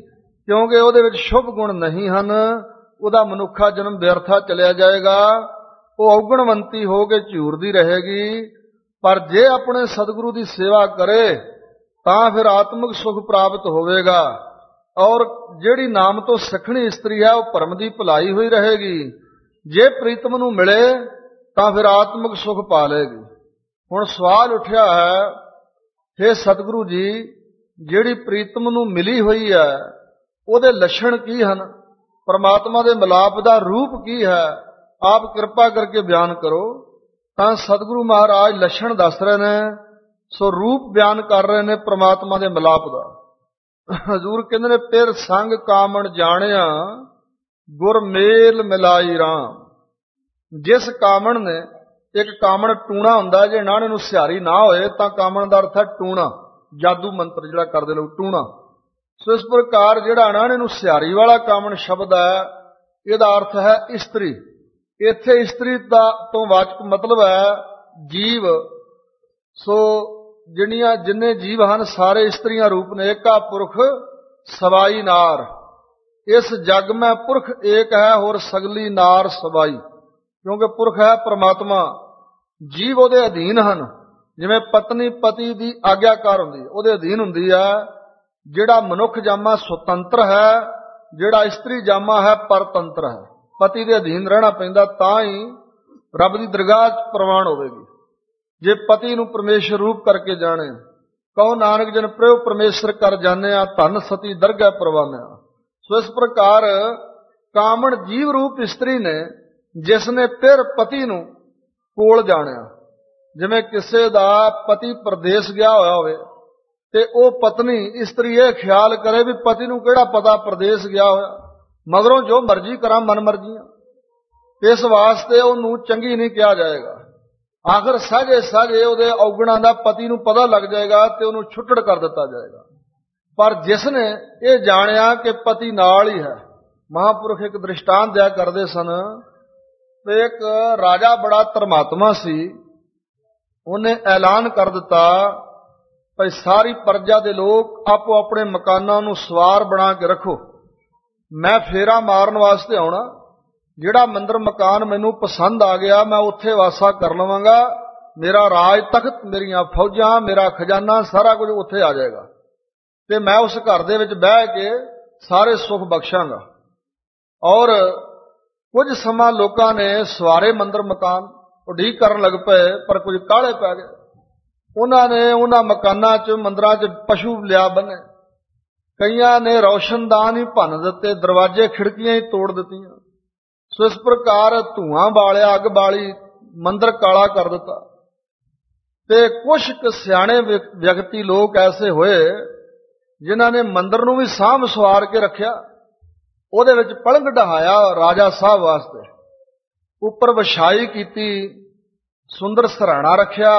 क्योंकि ਉਹਦੇ ਵਿੱਚ शुभ गुण नहीं ਹਨ। ਉਹਦਾ ਮਨੁੱਖਾ ਜਨਮ ਵਿਅਰਥਾ ਚਲਿਆ ਜਾਏਗਾ। ਉਹ ਔਗਣਵੰਤੀ ਹੋ ਕੇ ਝੂਰਦੀ ਰਹੇਗੀ। ਪਰ ਜੇ ਆਪਣੇ ਸਤਿਗੁਰੂ ਦੀ ਸੇਵਾ ਕਰੇ ਤਾਂ ਫਿਰ ਆਤਮਿਕ ਸੁਖ ਪ੍ਰਾਪਤ ਹੋਵੇਗਾ। ਔਰ ਜਿਹੜੀ ਨਾਮ ਤੋਂ ਸਿੱਖਣੀ ਇਸਤਰੀ ਹੈ ਉਹ ਭਰਮ ਦੀ ਭੁਲਾਈ ਹੋਈ ਰਹੇਗੀ। ਜੇ ਪ੍ਰੀਤਮ ਨੂੰ ਮਿਲੇ ਤਾਂ ਫਿਰ ਆਤਮਿਕ ਸੁਖ ਪਾ ਲਏਗੀ। ਹੁਣ ਸਵਾਲ ਉੱਠਿਆ ਹੈ, ਹੇ ਸਤਿਗੁਰੂ ਜੀ, ਜਿਹੜੀ ਪ੍ਰੀਤਮ ਨੂੰ ਮਿਲੀ ਹੋਈ ਹੈ ਉਹਦੇ ਲੱਛਣ ਕੀ ਹਨ? ਪਰਮਾਤਮਾ ਦੇ ਮਿਲਾਪ ਦਾ ਰੂਪ ਕੀ ਹੈ? ਆਪ ਕਿਰਪਾ ਕਰਕੇ ਬਿਆਨ ਕਰੋ। ਤਾਂ ਸਤਿਗੁਰੂ ਮਹਾਰਾਜ ਲੱਛਣ ਦੱਸ ਰਹੇ ਨੇ, ਸੋ ਰੂਪ ਬਿਆਨ ਕਰ ਰਹੇ ਨੇ ਪਰਮਾਤਮਾ ਦੇ ਮਿਲਾਪ ਦਾ। ਹਜ਼ੂਰ ਕਹਿੰਦੇ ਨੇ, ਪਿਰ ਸੰਗ ਕਾਮਣ ਜਾਣਿਆ ਗੁਰ ਮੇਲ ਮਿਲਾਈ ਰਾਮ। ਜਿਸ ਕਾਮਣ ਨੇ, ਇੱਕ ਕਾਮਣ ਟੂਣਾ ਹੁੰਦਾ, ਜੇ ਨਾਣੇ ਨੂੰ ਸਿਹਾਰੀ ਨਾ ਹੋਏ ਤਾਂ ਕਾਮਣ ਦਾ ਅਰਥ ਹੈ ਟੂਣਾ, ਜਾਦੂ ਮੰਤਰ ਜਿਹੜਾ ਕਰਦੇ ਲੋਕ, ਟੂਣਾ। ਸੋ ਇਸ ਪ੍ਰਕਾਰ ਜਿਹੜਾ ਨਾਣੇ ਨੂੰ ਸਿਹਾਰੀ ਵਾਲਾ ਕਾਮਣ ਸ਼ਬਦ ਹੈ, ਇਹਦਾ ਅਰਥ ਹੈ ਇਸਤਰੀ। ਇੱਥੇ ਇਸਤਰੀ ਦਾ ਤੋਂ ਵਾਚਕ ਮਤਲਬ ਹੈ ਜੀਵ। ਸੋ ਜਿੰਨੀਆਂ ਜਿੰਨੇ ਜੀਵ ਹਨ ਸਾਰੇ ਇਸਤਰੀਆਂ ਰੂਪ ਨੇ। ਏਕਾ ਪੁਰਖ ਸਵਾਈ ਨਾਰ, ਇਸ ਜਗ ਮੈਂ ਪੁਰਖ ਏਕ ਹੈ, ਹੋਰ ਸਗਲੀ ਨਾਰ ਸਵਾਈ। ਕਿਉਂਕਿ ਪੁਰਖ ਹੈ ਪਰਮਾਤਮਾ, ਜੀਵ ਉਹਦੇ ਅਧੀਨ ਹਨ। ਜਿਵੇਂ ਪਤਨੀ ਪਤੀ ਦੀ ਆਗਿਆਕਾਰ ਹੁੰਦੀ, ਉਹਦੇ ਅਧੀਨ ਹੁੰਦੀ ਹੈ। ਜਿਹੜਾ ਮਨੁੱਖ ਜਾਮਾ ਸੁਤੰਤਰ ਹੈ, ਜਿਹੜਾ ਇਸਤਰੀ ਜਾਮਾ ਹੈ ਪਰਤੰਤਰ ਹੈ। ਪਤੀ ਦੇ ਅਧੀਨ ਰਹਿਣਾ ਪੈਂਦਾ, ਤਾਂ ਹੀ ਰੱਬ ਦੀ ਦਰਗਾਹ ਪ੍ਰਵਾਨ ਹੋਵੇਗੀ। ਜੇ ਪਤੀ ਨੂੰ ਪਰਮੇਸ਼ਰ ਰੂਪ ਕਰਕੇ ਜਾਣੇ, ਕਹੋ ਨਾਨਕ ਜਨ ਪ੍ਰਯੋ ਪਰਮੇਸ਼ਰ ਕਰ ਜਾਣਿਆ, ਧਨ ਸਤੀ ਦਰਗਾਹ ਪ੍ਰਵਾਨਿਆ। ਸੋ ਇਸ ਪ੍ਰਕਾਰ ਕਾਮਣ ਜੀਵ ਰੂਪ ਇਸਤਰੀ ਨੇ, ਜਿਸ ਨੇ ਫਿਰ ਪਤੀ ਨੂੰ ਕੋਲ ਜਾਣਿਆ। ਜਿਵੇਂ ਕਿਸੇ ਦਾ ਪਤੀ ਪ੍ਰਦੇਸ਼ ਗਿਆ ਹੋਇਆ ਹੋਵੇ ਤੇ ਉਹ ਪਤਨੀ ਇਸਤਰੀ ਇਹ ਖਿਆਲ ਕਰੇ ਵੀ ਪਤੀ ਨੂੰ ਕਿਹੜਾ ਪਤਾ ਪ੍ਰਦੇਸ਼ ਗਿਆ ਹੋਇਆ, ਮਗਰੋਂ ਜੋ ਮਰਜ਼ੀ ਕਰਾਂ ਮਨ ਮਰਜ਼ੀਆਂ, ਇਸ ਵਾਸਤੇ ਉਹਨੂੰ ਚੰਗੀ ਨਹੀਂ ਕਿਹਾ ਜਾਏਗਾ। ਆਖਰ ਸਾਝੇ ਸਾਝੇ ਉਹਦੇ ਔਗਣਾਂ ਦਾ ਪਤੀ ਨੂੰ ਪਤਾ ਲੱਗ ਜਾਏਗਾ ਤੇ ਉਹਨੂੰ ਛੁੱਟੜ ਕਰ ਦਿੱਤਾ ਜਾਏਗਾ। ਪਰ ਜਿਸ ਨੇ ਇਹ ਜਾਣਿਆ ਕਿ ਪਤੀ ਨਾਲ ਹੀ ਹੈ, ਮਹਾਂਪੁਰਖ ਇੱਕ ਦ੍ਰਿਸ਼ਟਾਂਤ ਦਿਆ ਕਰਦੇ ਸਨ ਤੇ ਇੱਕ ਰਾਜਾ ਬੜਾ ਧਰਮਾਤਮਾ ਸੀ। ਉਹਨੇ ਐਲਾਨ ਕਰ ਦਿੱਤਾ ਭਈ ਸਾਰੀ ਪ੍ਰਜਾ ਦੇ ਲੋਕ ਆਪੋ ਆਪਣੇ ਮਕਾਨਾਂ ਨੂੰ ਸਵਾਰ ਬਣਾ ਕੇ ਰੱਖੋ, ਮੈਂ ਫੇਰਾ ਮਾਰਨ ਵਾਸਤੇ ਆਉਣਾ। ਜਿਹੜਾ ਮੰਦਰ ਮਕਾਨ ਮੈਨੂੰ ਪਸੰਦ ਆ ਗਿਆ ਮੈਂ ਉੱਥੇ ਵਾਸਾ ਕਰ ਲਵਾਂਗਾ। ਮੇਰਾ ਰਾਜ ਤਖਤ, ਮੇਰੀਆਂ ਫੌਜਾਂ, ਮੇਰਾ ਖਜ਼ਾਨਾ, ਸਾਰਾ ਕੁਝ ਉੱਥੇ ਆ ਜਾਏਗਾ ਤੇ ਮੈਂ ਉਸ ਘਰ ਦੇ ਵਿੱਚ ਬਹਿ ਕੇ ਸਾਰੇ ਸੁੱਖ ਬਖਸ਼ਾਂਗਾ। ਔਰ ਕੁਝ ਸਮਾਂ ਲੋਕਾਂ ਨੇ ਸਵਾਰੇ ਮੰਦਰ ਮਕਾਨ, ਉਡੀਕ ਕਰਨ ਲੱਗ ਪਏ, ਪਰ ਕੁਝ ਕਾਹਲੇ ਪੈ ਗਏ। ਉਹਨਾਂ ਨੇ ਉਹਨਾਂ ਮਕਾਨਾਂ 'ਚ, ਮੰਦਰਾਂ 'ਚ ਪਸ਼ੂ ਲਿਆ ਬੰਨੇ। ਕਈਆਂ ਨੇ ਰੌਸ਼ਨਦਾਨ ਹੀ ਭੰਨ ਦਿੱਤੇ, ਦਰਵਾਜ਼ੇ ਖਿੜਕੀਆਂ ਹੀ ਤੋੜ ਦਿੱਤੀਆਂ। ਸੋ ਇਸ ਪ੍ਰਕਾਰ ਧੂਆਂ ਬਾਲਿਆ, ਅੱਗ ਬਾਲੀ, ਮੰਦਰ ਕਾਲਾ ਕਰ ਦਿੱਤਾ। ਤੇ ਕੁਛ ਕੁ ਸਿਆਣੇ ਵਿਅਕਤੀ ਲੋਕ ਐਸੇ ਹੋਏ ਜਿਨ੍ਹਾਂ ਨੇ ਮੰਦਰ ਨੂੰ ਵੀ ਸਾਂਭ ਸਵਾਰ ਕੇ ਰੱਖਿਆ। ਉਹਦੇ ਵਿੱਚ ਪਲੰਘ ਢਹਾਇਆ ਰਾਜਾ ਸਾਹਿਬ ਵਾਸਤੇ, ਉੱਪਰ ਵਿਛਾਈ ਕੀਤੀ, ਸੁੰਦਰ ਸਰਾਣਾ ਰੱਖਿਆ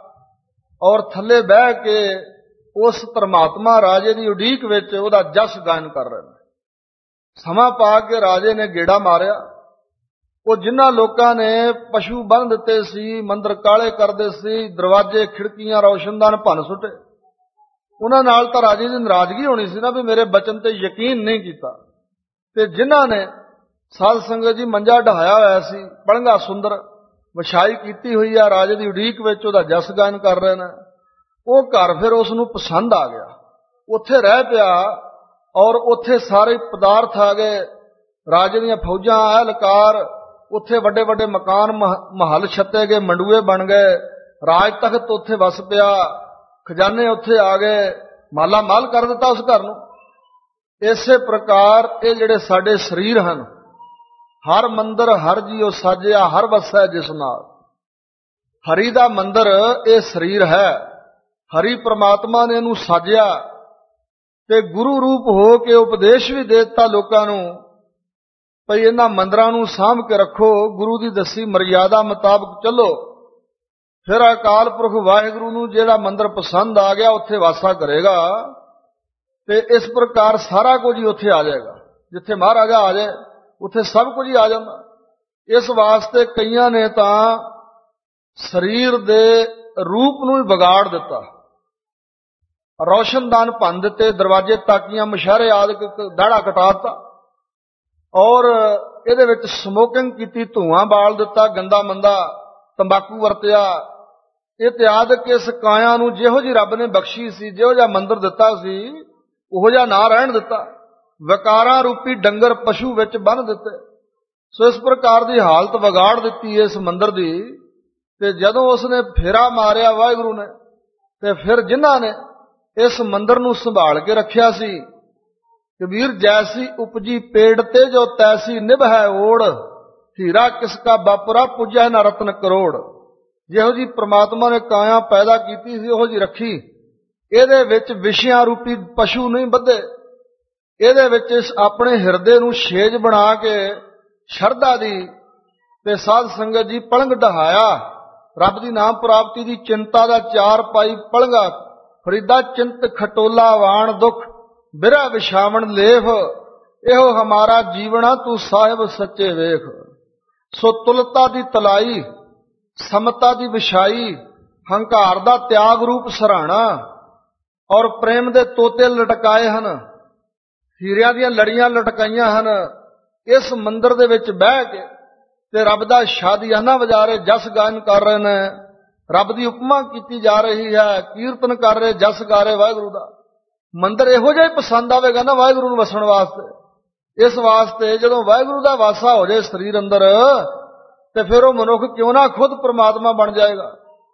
ਔਰ ਥੱਲੇ ਬਹਿ ਕੇ ਉਸ ਧਰਮਾਤਮਾ ਰਾਜੇ ਦੀ ਉਡੀਕ ਵਿੱਚ ਉਹਦਾ ਜਸ ਗਾਇਨ ਕਰ ਰਹੇ ਨੇ। ਸਮਾਂ ਪਾ ਕੇ ਰਾਜੇ ਨੇ ਗੇੜਾ ਮਾਰਿਆ। ਉਹ ਜਿਨ੍ਹਾਂ ਲੋਕਾਂ ਨੇ ਪਸ਼ੂ ਬੰਨ੍ਹ ਦਿੱਤੇ ਸੀ, ਮੰਦਰ ਕਾਲੇ ਕਰਦੇ ਸੀ, ਦਰਵਾਜ਼ੇ ਖਿੜਕੀਆਂ ਰੌਸ਼ਨਦਾਨ ਭੰਨ ਸੁੱਟੇ, ਉਹਨਾਂ ਨਾਲ ਤਾਂ ਰਾਜੇ ਦੀ ਨਾਰਾਜ਼ਗੀ ਹੋਣੀ ਸੀ ਨਾ ਵੀ ਮੇਰੇ ਬਚਨ ਤੇ ਯਕੀਨ ਨਹੀਂ ਕੀਤਾ। ਤੇ ਜਿਨ੍ਹਾਂ ਨੇ ਸਾਧ ਸੰਗਤ ਜੀ ਮੰਜਾ ਢਾਇਆ ਹੋਇਆ ਸੀ, ਪਲੰਘਾ ਸੁੰਦਰ ਵਿਛਾਈ ਕੀਤੀ ਹੋਈ ਆ, ਰਾਜੇ ਦੀ ਉਡੀਕ ਵਿੱਚ ਉਹਦਾ ਜਸ ਗਾਇਨ ਕਰ ਰਹੇ ਨੇ, ਉਹ ਘਰ ਫਿਰ ਉਸ ਨੂੰ ਪਸੰਦ ਆ ਗਿਆ, ਉੱਥੇ ਰਹਿ ਪਿਆ। ਔਰ ਉੱਥੇ ਸਾਰੇ ਪਦਾਰਥ ਆ ਗਏ, ਰਾਜੇ ਦੀਆਂ ਫੌਜਾਂ, ਅਹਿਲਕਾਰ, ਉੱਥੇ ਵੱਡੇ ਵੱਡੇ ਮਕਾਨ ਮਹੱਲ ਛੱਤੇ ਗਏ, ਮੰਡੂਏ ਬਣ ਗਏ, ਰਾਜ ਤਖਤ ਉੱਥੇ ਵਸ ਪਿਆ, ਖਜ਼ਾਨੇ ਉੱਥੇ ਆ ਗਏ, ਮਾਲਾ ਮਾਲ ਕਰ ਦਿੱਤਾ ਉਸ ਘਰ ਨੂੰ। ਇਸੇ ਪ੍ਰਕਾਰ ਇਹ ਜਿਹੜੇ ਸਾਡੇ ਸਰੀਰ ਹਨ, ਹਰ ਮੰਦਰ ਹਰ ਜੀਉ ਸਾਜਿਆ, ਹਰ ਵਸੈ ਜਿਸ ਨਾਲ। ਹਰੀ ਦਾ ਮੰਦਰ ਇਹ ਸਰੀਰ ਹੈ। ਹਰੀ ਪ੍ਰਮਾਤਮਾ ਨੇ ਇਹਨੂੰ ਸਾਜਿਆ ਤੇ ਗੁਰੂ ਰੂਪ ਹੋ ਕੇ ਉਪਦੇਸ਼ ਵੀ ਦੇ ਦਿੱਤਾ ਲੋਕਾਂ ਨੂੰ ਭਈ ਇਹਨਾਂ ਮੰਦਰਾਂ ਨੂੰ ਸਾਂਭ ਕੇ ਰੱਖੋ, ਗੁਰੂ ਦੀ ਦੱਸੀ ਮਰਿਆਦਾ ਮੁਤਾਬਕ ਚੱਲੋ। ਫਿਰ ਅਕਾਲ ਪੁਰਖ ਵਾਹਿਗੁਰੂ ਨੂੰ ਜਿਹੜਾ ਮੰਦਰ ਪਸੰਦ ਆ ਗਿਆ ਉੱਥੇ ਵਾਸਾ ਕਰੇਗਾ ਤੇ ਇਸ ਪ੍ਰਕਾਰ ਸਾਰਾ ਕੁਝ ਹੀ ਉੱਥੇ ਆ ਜਾਏਗਾ। ਜਿੱਥੇ ਮਹਾਰਾਜਾ ਆ ਜਾਏ ਉੱਥੇ ਸਭ ਕੁਝ ਹੀ ਆ ਜਾਂਦਾ। ਇਸ ਵਾਸਤੇ ਕਈਆਂ ਨੇ ਤਾਂ ਸਰੀਰ ਦੇ ਰੂਪ ਨੂੰ ਹੀ ਵਿਗਾੜ ਦਿੱਤਾ। ਰੌਸ਼ਨਦਾਨ ਭੰਨ ਦਿੱਤੇ, ਦਰਵਾਜ਼ੇ, ਤਾਕੀਆਂ, ਮਸ਼ਾਰੇ ਆਦਿ ਦਾੜਾ ਕਟਾ ਦਿੱਤਾ ਔਰ ਇਹਦੇ ਵਿੱਚ ਸਮੋਕਿੰਗ ਕੀਤੀ, ਧੂਆਂ ਬਾਲ ਦਿੱਤਾ, ਗੰਦਾ ਮੰਦਾ ਤੰਬਾਕੂ ਵਰਤਿਆ। ਇਤਿਆਦਿਕ ਇਸ ਕਾਇਆ ਨੂੰ ਜਿਹੋ ਜਿਹੀ ਰੱਬ ਨੇ ਬਖਸ਼ੀ ਸੀ, ਜਿਹੋ ਜਿਹਾ ਮੰਦਰ ਦਿੱਤਾ ਸੀ, ਉਹੋ ਜਿਹਾ ਨਾ ਰਹਿਣ ਦਿੱਤਾ। ਵਿਕਾਰਾਂ ਰੂਪੀ ਡੰਗਰ ਪਸ਼ੂ ਵਿੱਚ ਬੰਨ੍ਹ ਦਿੱਤੇ। ਸੋ ਇਸ ਪ੍ਰਕਾਰ ਦੀ ਹਾਲਤ ਵਿਗਾੜ ਦਿੱਤੀ ਇਸ ਮੰਦਰ ਦੀ। ਤੇ ਜਦੋਂ ਉਸਨੇ ਫੇਰਾ ਮਾਰਿਆ ਵਾਹਿਗੁਰੂ ਨੇ, ਤੇ ਫਿਰ ਜਿਨ੍ਹਾਂ ਨੇ ਇਸ ਮੰਦਰ ਨੂੰ ਸੰਭਾਲ ਕੇ ਰੱਖਿਆ ਸੀ, ਕਬੀਰ ਜੈਸੀ ਉਪਜੀ ਪੇੜ ਤੇ ਜੋ ਤੈਸੀ ਨਿਭ ਹੈ ਓੜ, ਹੀਰਾ ਕਿਸ ਕਾ ਬਾਪੁਰਾ ਪੁੱਜੈ ਨਾ ਰਤਨ ਕਰੋੜ। ਜਿਹੋ ਜੀ ਪ੍ਰਮਾਤਮਾ ਨੇ ਕਾਇਆ ਪੈਦਾ ਕੀਤੀ ਸੀ ਉਹੋ ਜੀ ਰੱਖੀ। ਇਹਦੇ ਵਿੱਚ ਵਿਸ਼ਿਆਂ ਰੂਪੀ ਪਸ਼ੂ ਨਹੀਂ ਬੱਧੇ, ਇਹਦੇ ਵਿੱਚ ਇਸ ਆਪਣੇ ਹਿਰਦੇ ਨੂੰ ਛੇਜ ਬਣਾ ਕੇ ਸ਼ਰਧਾ ਦੀ ਤੇ ਸਾਧ ਸੰਗਤ ਜੀ ਪਲੰਘ ਢਹਾਇਆ। ਰੱਬ ਦੀ ਨਾਮ ਪ੍ਰਾਪਤੀ ਦੀ ਚਿੰਤਾ ਦਾ ਚਾਰ ਪਾਈ ਪਲੰਘਾ, ਫਰੀਦਾ ਚਿੰਤ ਖਟੋਲਾ ਵਾਣ ਦੁਖ, ਬਿਰਹ ਵਿਛਾਵਣ ਲੇਫ, ਇਹੋ ਹਮਾਰਾ ਜੀਵਣਾ ਤੂੰ ਸਾਹਿਬ ਸੱਚੇ ਵੇਖ। ਸੋ ਤੁਲਤਾ ਦੀ ਤਲਾਈ, ਸਮਤਾ ਦੀ ਵਿਛਾਈ, ਹੰਕਾਰ ਦਾ ਤਿਆਗ ਰੂਪ ਸਰਾਣਾ ਔਰ ਪ੍ਰੇਮ ਦੇ ਤੋਤੇ ਲਟਕਾਏ ਹਨ, ਹੀਰਿਆਂ ਦੀਆਂ ਲੜੀਆਂ ਲਟਕਾਈਆਂ ਹਨ। ਇਸ ਮੰਦਰ ਦੇ ਵਿੱਚ ਬਹਿ ਕੇ ਤੇ ਰੱਬ ਦਾ ਸ਼ਾਦੀਆਨਾ ਵਜਾ ਰਹੇ, ਜਸ ਗਾਇਨ ਕਰ ਰਹੇ ਨੇ, ਰੱਬ ਦੀ ਉਪਮਾ ਕੀਤੀ ਜਾ ਰਹੀ ਹੈ, ਕੀਰਤਨ ਕਰ ਰਹੇ, ਜਸ ਗਾ ਰਹੇ ਵਾਹਿਗੁਰੂ ਦਾ। ਮੰਦਰ ਇਹੋ ਜਿਹਾ ਹੀ ਪਸੰਦ ਆਵੇਗਾ ਨਾ ਵਾਹਿਗੁਰੂ ਨੂੰ ਵਸਣ ਵਾਸਤੇ। ਇਸ ਵਾਸਤੇ ਜਦੋਂ ਵਾਹਿਗੁਰੂ ਦਾ ਵਾਸਾ ਹੋ ਜਾਏ ਸਰੀਰ ਅੰਦਰ, ਤੇ ਫਿਰ ਉਹ ਮਨੁੱਖ ਕਿਉਂ ਨਾ ਖੁਦ ਪ੍ਰਮਾਤਮਾ ਬਣ ਜਾਏਗਾ,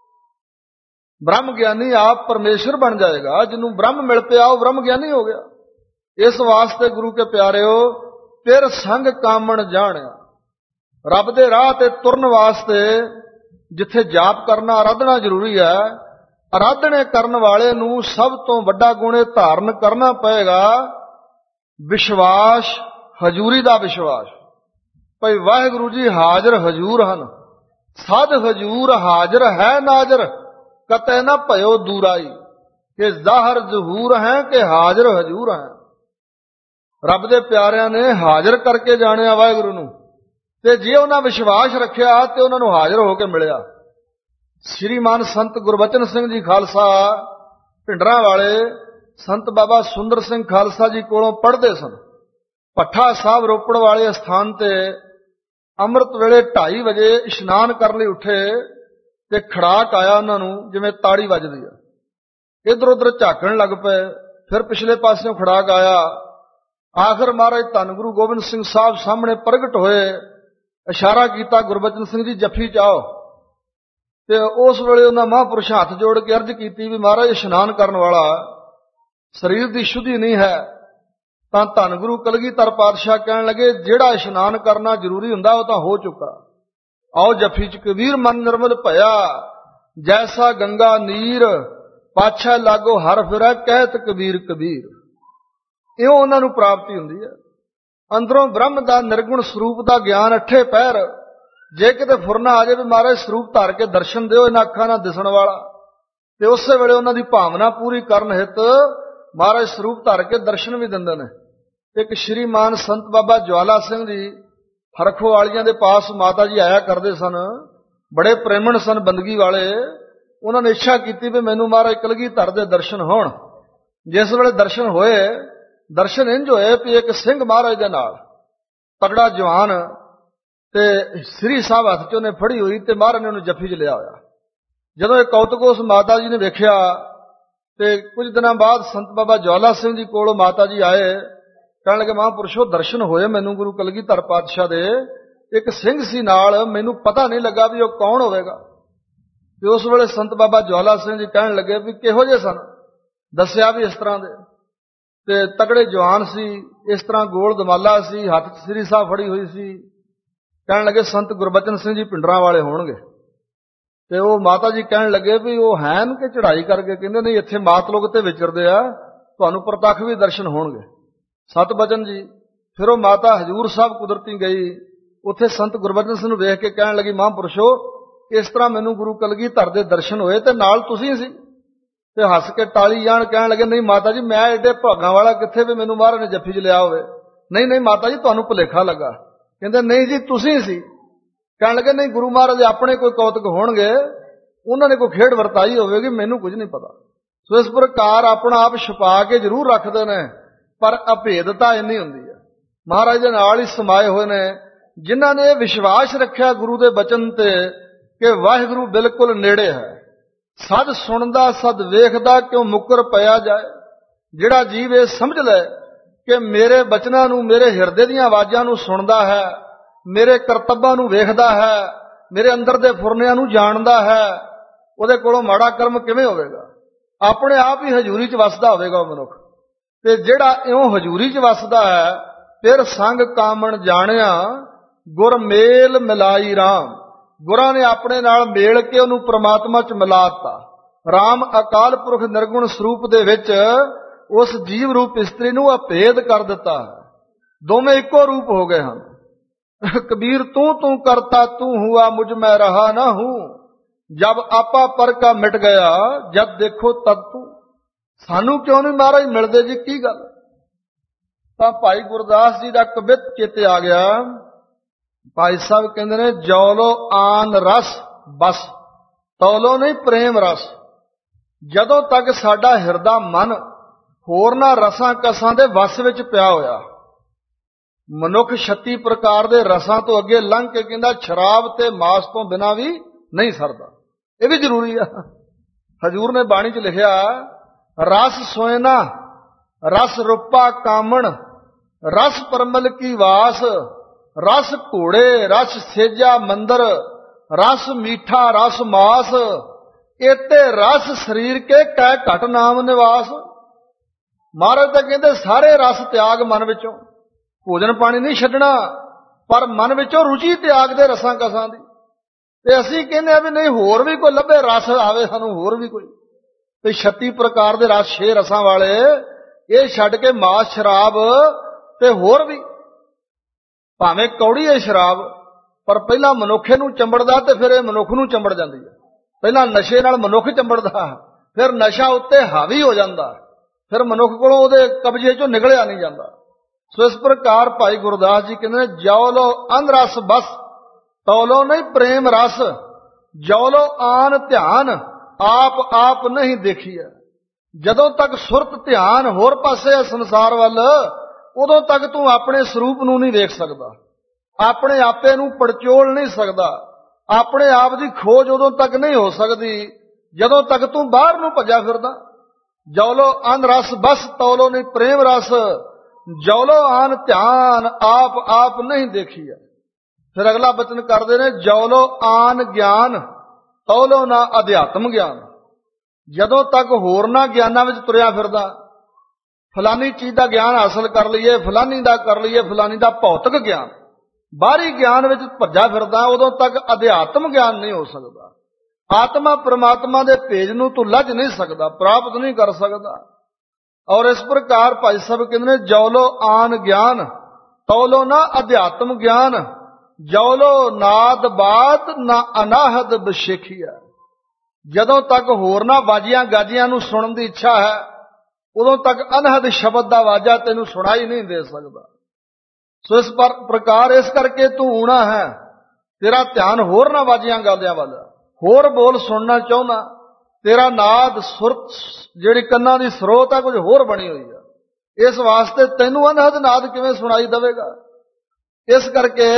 ਬ੍ਰਹਮ ਗਿਆਨੀ ਆਪ ਪਰਮੇਸ਼ਰ ਬਣ ਜਾਏਗਾ। ਜਿਹਨੂੰ ਬ੍ਰਹਮ ਮਿਲ ਪਿਆ ਉਹ ਬ੍ਰਹਮ ਗਿਆਨੀ ਹੋ ਗਿਆ। ਇਸ ਵਾਸਤੇ ਗੁਰੂ ਕੇ ਪਿਆਰਿਓ, ਤੇਰ ਸੰਗ ਕਾਮਣ ਜਾਣਿਆ। ਰੱਬ ਦੇ ਰਾਹ ਤੇ ਤੁਰਨ ਵਾਸਤੇ ਜਿੱਥੇ ਜਾਪ ਕਰਨਾ, ਆਰਾਧਨਾ ਜ਼ਰੂਰੀ ਹੈ, ਆਰਾਧਨੇ ਕਰਨ ਵਾਲੇ ਨੂੰ ਸਭ ਤੋਂ ਵੱਡਾ ਗੁਣ ਇਹ ਧਾਰਨ ਕਰਨਾ ਪਏਗਾ, ਵਿਸ਼ਵਾਸ, ਹਜ਼ੂਰੀ ਦਾ ਵਿਸ਼ਵਾਸ। ਭਈ ਵਾਹਿਗੁਰੂ ਜੀ ਹਾਜ਼ਰ ਹਜ਼ੂਰ ਹਨ, ਸਦ ਹਜ਼ੂਰ ਹਾਜ਼ਰ ਹੈ ਨਾਜ਼ਰ, ਕਤੈ ਨਾ ਭਇਓ ਦੂਰਾਈ, ਕਿ ਜ਼ਾਹਰ ਜ਼ਹੂਰ ਹੈ ਕਿ ਹਾਜ਼ਰ ਹਜ਼ੂਰ ਹੈ। ਰੱਬ ਦੇ ਪਿਆਰਿਆਂ ਨੇ ਹਾਜ਼ਰ ਕਰਕੇ ਜਾਣਿਆ ਵਾਹਿਗੁਰੂ ਨੂੰ, ਤੇ ਜੇ ਉਹਨਾਂ ਵਿਸ਼ਵਾਸ ਰੱਖਿਆ ਤੇ ਉਹਨਾਂ ਨੂੰ ਹਾਜ਼ਰ ਹੋ ਕੇ ਮਿਲਿਆ। ਸ਼੍ਰੀਮਾਨ ਸੰਤ ਗੁਰਬਚਨ ਸਿੰਘ ਜੀ ਖਾਲਸਾ ਭਿੰਡਰਾਂ ਵਾਲੇ ਸੰਤ ਬਾਬਾ ਸੁੰਦਰ ਸਿੰਘ ਖਾਲਸਾ ਜੀ ਕੋਲੋਂ ਪੜ੍ਹਦੇ ਸਨ। ਭੱਠਾ ਸਾਹਿਬ ਰੋਪੜ ਵਾਲੇ ਸਥਾਨ ਤੇ ਅੰਮ੍ਰਿਤ ਵੇਲੇ ਢਾਈ ਵਜੇ ਇਸ਼ਨਾਨ ਕਰਨ ਲਈ ਉੱਠੇ ਤੇ ਖੜਾਕ ਆਇਆ ਉਹਨਾਂ ਨੂੰ, ਜਿਵੇਂ ਤਾੜੀ ਵੱਜਦੀ ਆ। ਇੱਧਰ ਉੱਧਰ ਝਾਕਣ ਲੱਗ ਪਏ, ਫਿਰ ਪਿਛਲੇ ਪਾਸਿਓਂ ਖੜਾਕ ਆਇਆ। ਆਖਰ ਮਹਾਰਾਜ ਧੰਨ ਗੁਰੂ ਗੋਬਿੰਦ ਸਿੰਘ ਸਾਹਿਬ ਸਾਹਮਣੇ ਪ੍ਰਗਟ ਹੋਏ, ਇਸ਼ਾਰਾ ਕੀਤਾ, ਗੁਰਬਚਨ ਸਿੰਘ ਜੀ ਜੱਫੀ ਚਾਓ। ਤੇ ਉਸ ਵੇਲੇ ਉਹਨਾਂ ਮਹਾਂਪੁਰਸ਼ ਹੱਥ ਜੋੜ ਕੇ ਅਰਜ਼ ਕੀਤੀ ਵੀ ਮਹਾਰਾਜ ਇਸ਼ਨਾਨ ਕਰਨ ਵਾਲਾ ਸਰੀਰ ਦੀ ਸ਼ੁੱਧੀ ਨਹੀਂ ਹੈ। ਤਾਂ ਧੰਨ ਗੁਰੂ ਕਲਗੀਧਰ ਪਾਤਸ਼ਾਹ ਕਹਿਣ ਲੱਗੇ, ਜਿਹੜਾ ਇਸ਼ਨਾਨ ਕਰਨਾ ਜ਼ਰੂਰੀ ਹੁੰਦਾ ਉਹ ਤਾਂ ਹੋ ਚੁੱਕਾ। ਆਓ ਜੱਫੀ ਚ। ਕਬੀਰ ਮਨ ਨਿਰਮਲ ਭਇਆ, ਜੈਸਾ ਗੰਗਾ ਨੀਰ, ਪਾਛੈ ਲਾਗੋ ਹਰ ਫਿਰੈ, ਕਹਿਤ ਕਬੀਰ ਕਬੀਰ। ਇਉਂ ਉਹਨਾਂ ਨੂੰ ਪ੍ਰਾਪਤੀ ਹੁੰਦੀ ਹੈ। ਅੰਦਰੋਂ ਬ੍ਰਹਮ ਦਾ ਨਿਰਗੁਣ ਸਰੂਪ ਦਾ ਗਿਆਨ ਅੱਠੇ ਪਹਿਰ। ਜੇ ਕਿਤੇ ਫੁਰਨਾ ਆ ਜਾਵੇ ਵੀ ਮਹਾਰਾਜ ਸਰੂਪ ਧਾਰ ਕੇ ਦਰਸ਼ਨ ਦਿਓ, ਇਹਨਾਂ ਅੱਖਾਂ ਨਾਲ ਦਿਸਣ ਵਾਲਾ, ਤੇ ਉਸੇ ਵੇਲੇ ਉਹਨਾਂ ਦੀ ਭਾਵਨਾ ਪੂਰੀ ਕਰਨ ਹਿੱਤ ਮਹਾਰਾਜ ਸਰੂਪ ਧਾਰ ਕੇ ਦਰਸ਼ਨ ਵੀ ਦਿੰਦੇ ਨੇ। ਇੱਕ ਸ਼੍ਰੀਮਾਨ ਸੰਤ ਬਾਬਾ ਜਵਾਲਾ ਸਿੰਘ ਜੀ ਹਰਖੋ ਵਾਲੀਆਂ ਦੇ ਪਾਸ ਮਾਤਾ ਜੀ ਆਇਆ ਕਰਦੇ ਸਨ, ਬੜੇ ਪ੍ਰੇਮਣ ਸਨ, ਬੰਦਗੀ ਵਾਲੇ। ਉਹਨਾਂ ਨੇ ਇੱਛਾ ਕੀਤੀ ਵੀ ਮੈਨੂੰ ਮਹਾਰਾਜ ਕਲਗੀਧਰ ਦੇ ਦਰਸ਼ਨ ਹੋਣ। ਜਿਸ ਵੇਲੇ ਦਰਸ਼ਨ ਹੋਏ, ਦਰਸ਼ਨ ਇੰਜ ਹੋਏ ਵੀ ਇੱਕ ਸਿੰਘ ਮਹਾਰਾਜ ਦੇ ਨਾਲ ਤਗੜਾ ਜਵਾਨ, ਤੇ ਸ੍ਰੀ ਸਾਹਿਬ ਹੱਥ ਚ ਉਹਨੇ ਫੜੀ ਹੋਈ, ਤੇ ਮਹਾਰਾਜ ਨੇ ਉਹਨੂੰ ਜੱਫੀ ਚ ਲਿਆ ਹੋਇਆ। ਜਦੋਂ ਇਹ ਕੌਤਕ ਉਸ ਮਾਤਾ ਜੀ ਨੇ ਵੇਖਿਆ, ਤੇ ਕੁਝ ਦਿਨਾਂ ਬਾਅਦ ਸੰਤ ਬਾਬਾ ਜਵਾਲਾ ਸਿੰਘ ਜੀ ਕੋਲ ਮਾਤਾ ਜੀ ਆਏ, ਕਹਿਣ ਲੱਗੇ, ਮਹਾਂਪੁਰਸ਼ੋ ਦਰਸ਼ਨ ਹੋਏ ਮੈਨੂੰ ਗੁਰੂ ਕਲਗੀਧਰ ਪਾਤਸ਼ਾਹ ਦੇ, ਇੱਕ ਸਿੰਘ ਸੀ ਨਾਲ, ਮੈਨੂੰ ਪਤਾ ਨਹੀਂ ਲੱਗਾ ਵੀ ਉਹ ਕੌਣ ਹੋਵੇਗਾ। ਤੇ ਉਸ ਵੇਲੇ ਸੰਤ ਬਾਬਾ ਜਵਾਲਾ ਸਿੰਘ ਜੀ ਕਹਿਣ ਲੱਗੇ ਵੀ ਕਿਹੋ ਜਿਹੇ ਸਨ। ਦੱਸਿਆ ਵੀ ਇਸ ਤਰ੍ਹਾਂ ਦੇ, ਤੇ ਤਗੜੇ ਜਵਾਨ ਸੀ, ਇਸ ਤਰ੍ਹਾਂ ਗੋਲ ਦਮਾਲਾ ਸੀ, ਹੱਥ 'ਚ ਸ੍ਰੀ ਸਾਹਿਬ ਫੜੀ ਹੋਈ ਸੀ। ਕਹਿਣ ਲੱਗੇ ਸੰਤ ਗੁਰਬਚਨ ਸਿੰਘ ਜੀ ਪਿੰਡਰਾਂ ਵਾਲੇ ਹੋਣਗੇ। ਤੇ ਉਹ ਮਾਤਾ ਜੀ ਕਹਿਣ ਲੱਗੇ ਵੀ ਉਹ ਹੈਨ ਕਿ ਚੜ੍ਹਾਈ ਕਰਕੇ? ਕਹਿੰਦੇ ਨਹੀਂ, ਇੱਥੇ ਮਾਤਲੋਕ ਤੇ ਵਿਚਰਦੇ ਆ, ਤੁਹਾਨੂੰ ਪ੍ਰਤੱਖ ਵੀ ਦਰਸ਼ਨ ਹੋਣਗੇ। ਸਤ ਬਚਨ ਜੀ। ਫਿਰ ਉਹ ਮਾਤਾ ਹਜੂਰ ਸਾਹਿਬ ਕੁਦਰਤੀ ਗਈ, ਉੱਥੇ ਸੰਤ ਗੁਰਬਚਨ ਸਿੰਘ ਨੂੰ ਵੇਖ ਕੇ ਕਹਿਣ ਲੱਗੀ, ਮਹਾਂਪੁਰਸ਼ੋ ਇਸ ਤਰ੍ਹਾਂ ਮੈਨੂੰ ਗੁਰੂ ਕਲਗੀਧਰ ਦੇ ਦਰਸ਼ਨ ਹੋਏ ਤੇ ਨਾਲ ਤੁਸੀਂ ਸੀ। ਤੇ ਹੱਸ ਕੇ ਟਾਲੀ ਜਾਣ, ਕਹਿਣ ਲੱਗੇ, ਨਹੀਂ ਮਾਤਾ ਜੀ, ਮੈਂ ਏਡੇ ਭਾਗਾਂ ਵਾਲਾ ਕਿੱਥੇ ਵੀ ਮੈਨੂੰ ਮਹਾਰਾਜ ਨੇ ਜੱਫੀ 'ਚ ਲਿਆ ਹੋਵੇ। ਨਹੀਂ ਨਹੀਂ ਮਾਤਾ ਜੀ, ਤੁਹਾਨੂੰ ਭੁਲੇਖਾ ਲੱਗਾ। ਕਹਿੰਦੇ ਨਹੀਂ ਜੀ, ਤੁਸੀਂ ਸੀ। ਕਹਿਣ ਲੱਗੇ, ਨਹੀਂ ਗੁਰੂ ਮਹਾਰਾਜ ਦੇ ਆਪਣੇ ਕੋਈ ਕੌਤਕ ਹੋਣਗੇ, ਉਹਨਾਂ ਨੇ ਕੋਈ ਖੇਡ ਵਰਤਾਈ ਹੋਵੇਗੀ, ਮੈਨੂੰ ਕੁਝ ਨਹੀਂ ਪਤਾ। ਸੋ ਇਸ ਪ੍ਰਕਾਰ ਆਪਣਾ ਆਪ ਛੁਪਾ ਕੇ ਜ਼ਰੂਰ ਰੱਖਦੇ ਨੇ, ਪਰ ਅਭੇਦਤਾ ਇੰਨੀ ਹੁੰਦੀ ਹੈ। ਮਹਾਰਾਜ ਦੇ ਨਾਲ ਹੀ ਸਮਾਏ ਹੋਏ ਨੇ ਜਿਨ੍ਹਾਂ ਨੇ ਇਹ ਵਿਸ਼ਵਾਸ ਰੱਖਿਆ ਗੁਰੂ ਦੇ ਬਚਨ ਤੇ ਕਿ ਵਾਹਿਗੁਰੂ ਬਿਲਕੁਲ ਨੇੜੇ ਹੈ। ਸਦ ਸੁਣਦਾ ਸਦ ਵੇਖਦਾ ਕਿਉਂ ਮੁੱਕਰ ਪਿਆ ਜਾਏ। ਜਿਹੜਾ ਜੀਵ ਇਹ ਸਮਝ ਲੈ ਕਿ ਮੇਰੇ ਬਚਨਾਂ ਨੂੰ, ਮੇਰੇ ਹਿਰਦੇ ਦੀਆਂ ਆਵਾਜ਼ਾਂ ਨੂੰ ਸੁਣਦਾ ਹੈ, ਮੇਰੇ ਕਰਤੱਵਾਂ ਨੂੰ ਵੇਖਦਾ ਹੈ, ਮੇਰੇ ਅੰਦਰ ਦੇ ਫੁਰਨਿਆਂ ਨੂੰ ਜਾਣਦਾ ਹੈ, ਉਹਦੇ ਕੋਲੋਂ ਮਾੜਾ ਕਰਮ ਕਿਵੇਂ ਹੋਵੇਗਾ? ਆਪਣੇ ਆਪ ਹੀ ਹਜ਼ੂਰੀ 'ਚ ਵਸਦਾ ਹੋਵੇਗਾ ਉਹ ਮਨੁੱਖ। ਤੇ ਜਿਹੜਾ ਇਉਂ ਹਜ਼ੂਰੀ 'ਚ ਵਸਦਾ ਹੈ, ਫਿਰ ਸੰਗ ਕਾਮਣ ਜਾਣਿਆ ਗੁਰ ਮੇਲ ਮਿਲਾਈ ਰਾਮ। ਗੁਰਾਂ ਨੇ ਆਪਣੇ ਨਾਲ ਮੇਲ ਕੇ ਉਹਨੂੰ ਪ੍ਰਮਾਤਮਾ 'ਚ ਮਿਲਾ ਦਿੱਤਾ। ਰਾਮ ਅਕਾਲ ਪੁਰਖ ਨਿਰਗੁਣ ਸਰੂਪ ਦੇ ਵਿੱਚ ਉਸ ਜੀਵ ਰੂਪ ਇਸਤਰੀ ਨੂੰ ਅਭੇਦ ਕਰ ਦਿੱਤਾ ਹੈ। ਦੋਵੇਂ ਇੱਕੋ ਰੂਪ ਹੋ ਗਏ ਹਨ। ਕਬੀਰ ਤੂੰ ਤੂੰ ਕਰਤਾ ਤੂੰ ਹੁਆ ਮੁਝ ਮੈਂ ਰਹਾ ਨਾ ਹੂੰ, ਜਬ ਆਪਾ ਪਰ ਕਾ ਮਿਟ ਗਿਆ ਜਦ ਦੇਖੋ ਤਦ ਤੂੰ। ਸਾਨੂੰ ਕਿਉਂ ਨਹੀਂ ਮਹਾਰਾਜ ਮਿਲਦੇ ਜੀ, ਕੀ ਗੱਲ? ਤਾਂ ਭਾਈ ਗੁਰਦਾਸ ਜੀ ਦਾ ਕਵਿਤ ਚੇਤੇ ਆ ਗਿਆ। ਭਾਈ ਸਾਹਿਬ ਕਹਿੰਦੇ ਨੇ, ਜੌਲੋ ਆਨ ਰਸ ਬਸ ਤੌਲੋ ਨਹੀਂ ਪ੍ਰੇਮ ਰਸ। ਜਦੋਂ ਤੱਕ ਸਾਡਾ ਹਿਰਦਾ ਮਨ ਹੋਰਨਾਂ ਰਸਾਂ ਕਸਾਂ ਦੇ ਵਸ ਵਿੱਚ ਪਿਆ ਹੋਇਆ, ਮਨੁੱਖ ਛੱਤੀ ਪ੍ਰਕਾਰ ਦੇ ਰਸਾਂ ਤੋਂ ਅੱਗੇ ਲੰਘ ਕੇ ਕਹਿੰਦਾ ਸ਼ਰਾਬ ਤੇ ਮਾਸ ਤੋਂ ਬਿਨਾਂ ਵੀ ਨਹੀਂ ਸਰਦਾ। ਇਹ ਵੀ ਜ਼ਰੂਰੀ ਆ। ਹਜ਼ੂਰ ਨੇ ਬਾਣੀ 'ਚ ਲਿਖਿਆ, ਰਸ ਸੋਇਨਾ ਰਸ ਰੂਪਾ ਕਾਮਣ ਰਸ ਪਰਮਲ ਕੀ ਵਾਸ, ਰਸ ਘੋੜੇ ਰਸ ਸੇਜਾ ਮੰਦਰ ਰਸ ਮੀਠਾ ਰਸ ਮਾਸ, ਇਤੇ ਰਸ ਸਰੀਰ ਕੇ ਕਹਿ ਘਟ ਨਾਮ ਨਿਵਾਸ। ਮਹਾਰਾਜ ਤਾਂ ਕਹਿੰਦੇ ਸਾਰੇ ਰਸ ਤਿਆਗ ਮਨ ਵਿੱਚੋਂ, ਭੋਜਨ ਪਾਣੀ ਨਹੀਂ ਛੱਡਣਾ, ਪਰ ਮਨ ਵਿੱਚੋਂ ਰੁਚੀ ਤਿਆਗ ਦੇ ਰਸਾਂ ਕਸਾਂ ਦੀ। ਤੇ ਅਸੀਂ ਕਹਿੰਦੇ ਆ ਵੀ ਨਹੀਂ, ਹੋਰ ਵੀ ਕੋਈ ਲੱਭੇ ਰਸ ਆਵੇ ਸਾਨੂੰ, ਹੋਰ ਵੀ ਕੋਈ। ਤੇ ਛੱਤੀ ਪ੍ਰਕਾਰ ਦੇ ਰਸ, ਛੇ ਰਸਾਂ ਵਾਲੇ, ਇਹ ਛੱਡ ਕੇ ਮਾਸ ਸ਼ਰਾਬ ਤੇ ਹੋਰ ਵੀ, ਭਾਵੇਂ ਕੌੜੀ ਹੈ ਸ਼ਰਾਬ, ਪਰ ਪਹਿਲਾਂ ਮਨੁੱਖੇ ਨੂੰ ਚੰਬੜਦਾ ਤੇ ਫਿਰ ਇਹ ਮਨੁੱਖ ਨੂੰ ਚੰਬੜ ਜਾਂਦੀ ਹੈ। ਪਹਿਲਾਂ ਨਸ਼ੇ ਨਾਲ ਮਨੁੱਖ ਚੰਬੜਦਾ, ਫਿਰ ਨਸ਼ਾ ਉੱਤੇ ਹਾਵੀ ਹੋ ਜਾਂਦਾ, ਫਿਰ ਮਨੁੱਖ ਕੋਲੋਂ ਉਹਦੇ ਕਬਜ਼ੇ 'ਚੋਂ ਨਿਕਲਿਆ ਨਹੀਂ ਜਾਂਦਾ। ਸੋ ਇਸ ਪ੍ਰਕਾਰ ਭਾਈ ਗੁਰਦਾਸ ਜੀ ਕਹਿੰਦੇ ਨੇ, ਜੌਲੋ ਅਨ ਰਸ ਬਸ ਤੌਲੋ ਨਹੀਂ ਪ੍ਰੇਮ ਰਸ, ਜੌਲੋ ਆਨ ਧਿਆਨ ਆਪ ਆਪ ਨਹੀਂ ਦੇਖੀਐ। ਜਦੋਂ ਤੱਕ ਸੁਰਤ ਧਿਆਨ ਹੋਰ ਪਾਸੇ ਹੈ ਸੰਸਾਰ ਵੱਲ, ਉਦੋਂ ਤੱਕ ਤੂੰ ਆਪਣੇ ਸਰੂਪ ਨੂੰ ਨਹੀਂ ਵੇਖ ਸਕਦਾ, ਆਪਣੇ ਆਪੇ ਨੂੰ ਪੜਚੋਲ ਨਹੀਂ ਸਕਦਾ। ਆਪਣੇ ਆਪ ਦੀ ਖੋਜ ਉਦੋਂ ਤੱਕ ਨਹੀਂ ਹੋ ਸਕਦੀ ਜਦੋਂ ਤੱਕ ਤੂੰ ਬਾਹਰ ਨੂੰ ਭੱਜਾ ਫਿਰਦਾ। ਜੌਲੋ ਅਨ ਰਸ ਬਸ ਤੌਲੋ ਨਹੀਂ ਪ੍ਰੇਮ ਰਸ, ਜੌਲੋ ਆਨ ਧਿਆਨ ਆਪ ਆਪ ਨਹੀਂ ਦੇਖੀਐ। ਫਿਰ ਅਗਲਾ ਬਚਨ ਕਰਦੇ ਨੇ, ਜੌਲੋ ਆਨ ਗਿਆਨ ਤੌਲੋ ਨਾ ਅਧਿਆਤਮ ਗਿਆਨ। ਜਦੋਂ ਤੱਕ ਹੋਰਨਾਂ ਗਿਆਨਾਂ ਵਿੱਚ ਤੁਰਿਆ ਫਿਰਦਾ, ਫਲਾਨੀ ਚੀਜ਼ ਦਾ ਗਿਆਨ ਹਾਸਲ ਕਰ ਲਈਏ, ਫਲਾਨੀ ਦਾ ਕਰ ਲਈਏ, ਫਲਾਨੀ ਦਾ ਭੌਤਿਕ ਗਿਆਨ, ਬਾਹਰੀ ਗਿਆਨ ਵਿੱਚ ਭੱਜਾ ਫਿਰਦਾ, ਉਦੋਂ ਤੱਕ ਅਧਿਆਤਮ ਗਿਆਨ ਨਹੀਂ ਹੋ ਸਕਦਾ। ਆਤਮਾ ਪ੍ਰਮਾਤਮਾ ਦੇ ਭੇਜ ਨੂੰ ਤੂੰ ਲੱਝ ਨਹੀਂ ਸਕਦਾ, ਪ੍ਰਾਪਤ ਨਹੀਂ ਕਰ ਸਕਦਾ। ਔਰ ਇਸ ਪ੍ਰਕਾਰ ਭਾਈ ਸਾਹਿਬ ਕਹਿੰਦੇ ਨੇ, ਜੌਲੋ ਆਨ ਗਿਆਨ ਤੌਲੋ ਨਾ ਅਧਿਆਤਮ ਗਿਆਨ, ਜੌਲੋ ਨਾਦ ਬਾਤ ਨਾ ਅਨਾਹਦ ਬਸ਼ੇਖੀਆ। ਜਦੋਂ ਤੱਕ ਹੋਰਨਾਂ ਬਾਜੀਆਂ ਗਾਜੀਆਂ ਨੂੰ ਸੁਣਨ ਦੀ ਇੱਛਾ ਹੈ, ਉਦੋਂ ਤੱਕ ਅਨਹਦ ਸ਼ਬਦ ਦਾ ਵਾਜਾ ਤੈਨੂੰ ਸੁਣਾਈ ਨਹੀਂ ਦੇ ਸਕਦਾ। ਸੋ ਇਸ ਪ੍ਰਕਾਰ ਇਸ ਕਰਕੇ ਤੂੰ ਊਣਾ ਹੈ, ਤੇਰਾ ਧਿਆਨ ਹੋਰਨਾਂ ਬਾਜੀਆਂ ਗਾਲਿਆਂ ਵੱਲ, ਹੋਰ ਬੋਲ ਸੁਣਨਾ ਚਾਹੁੰਦਾ, ਤੇਰਾ ਨਾਦ ਸੁਰਤ ਜਿਹੜੀ ਕੰਨਾਂ ਦੀ ਸਰੋਤ ਹੈ ਕੁਝ ਹੋਰ ਬਣੀ ਹੋਈ ਹੈ। ਇਸ ਵਾਸਤੇ ਤੈਨੂੰ ਅਨਹਦ ਨਾਦ ਕਿਵੇਂ ਸੁਣਾਈ ਦੇਵੇਗਾ? ਇਸ ਕਰਕੇ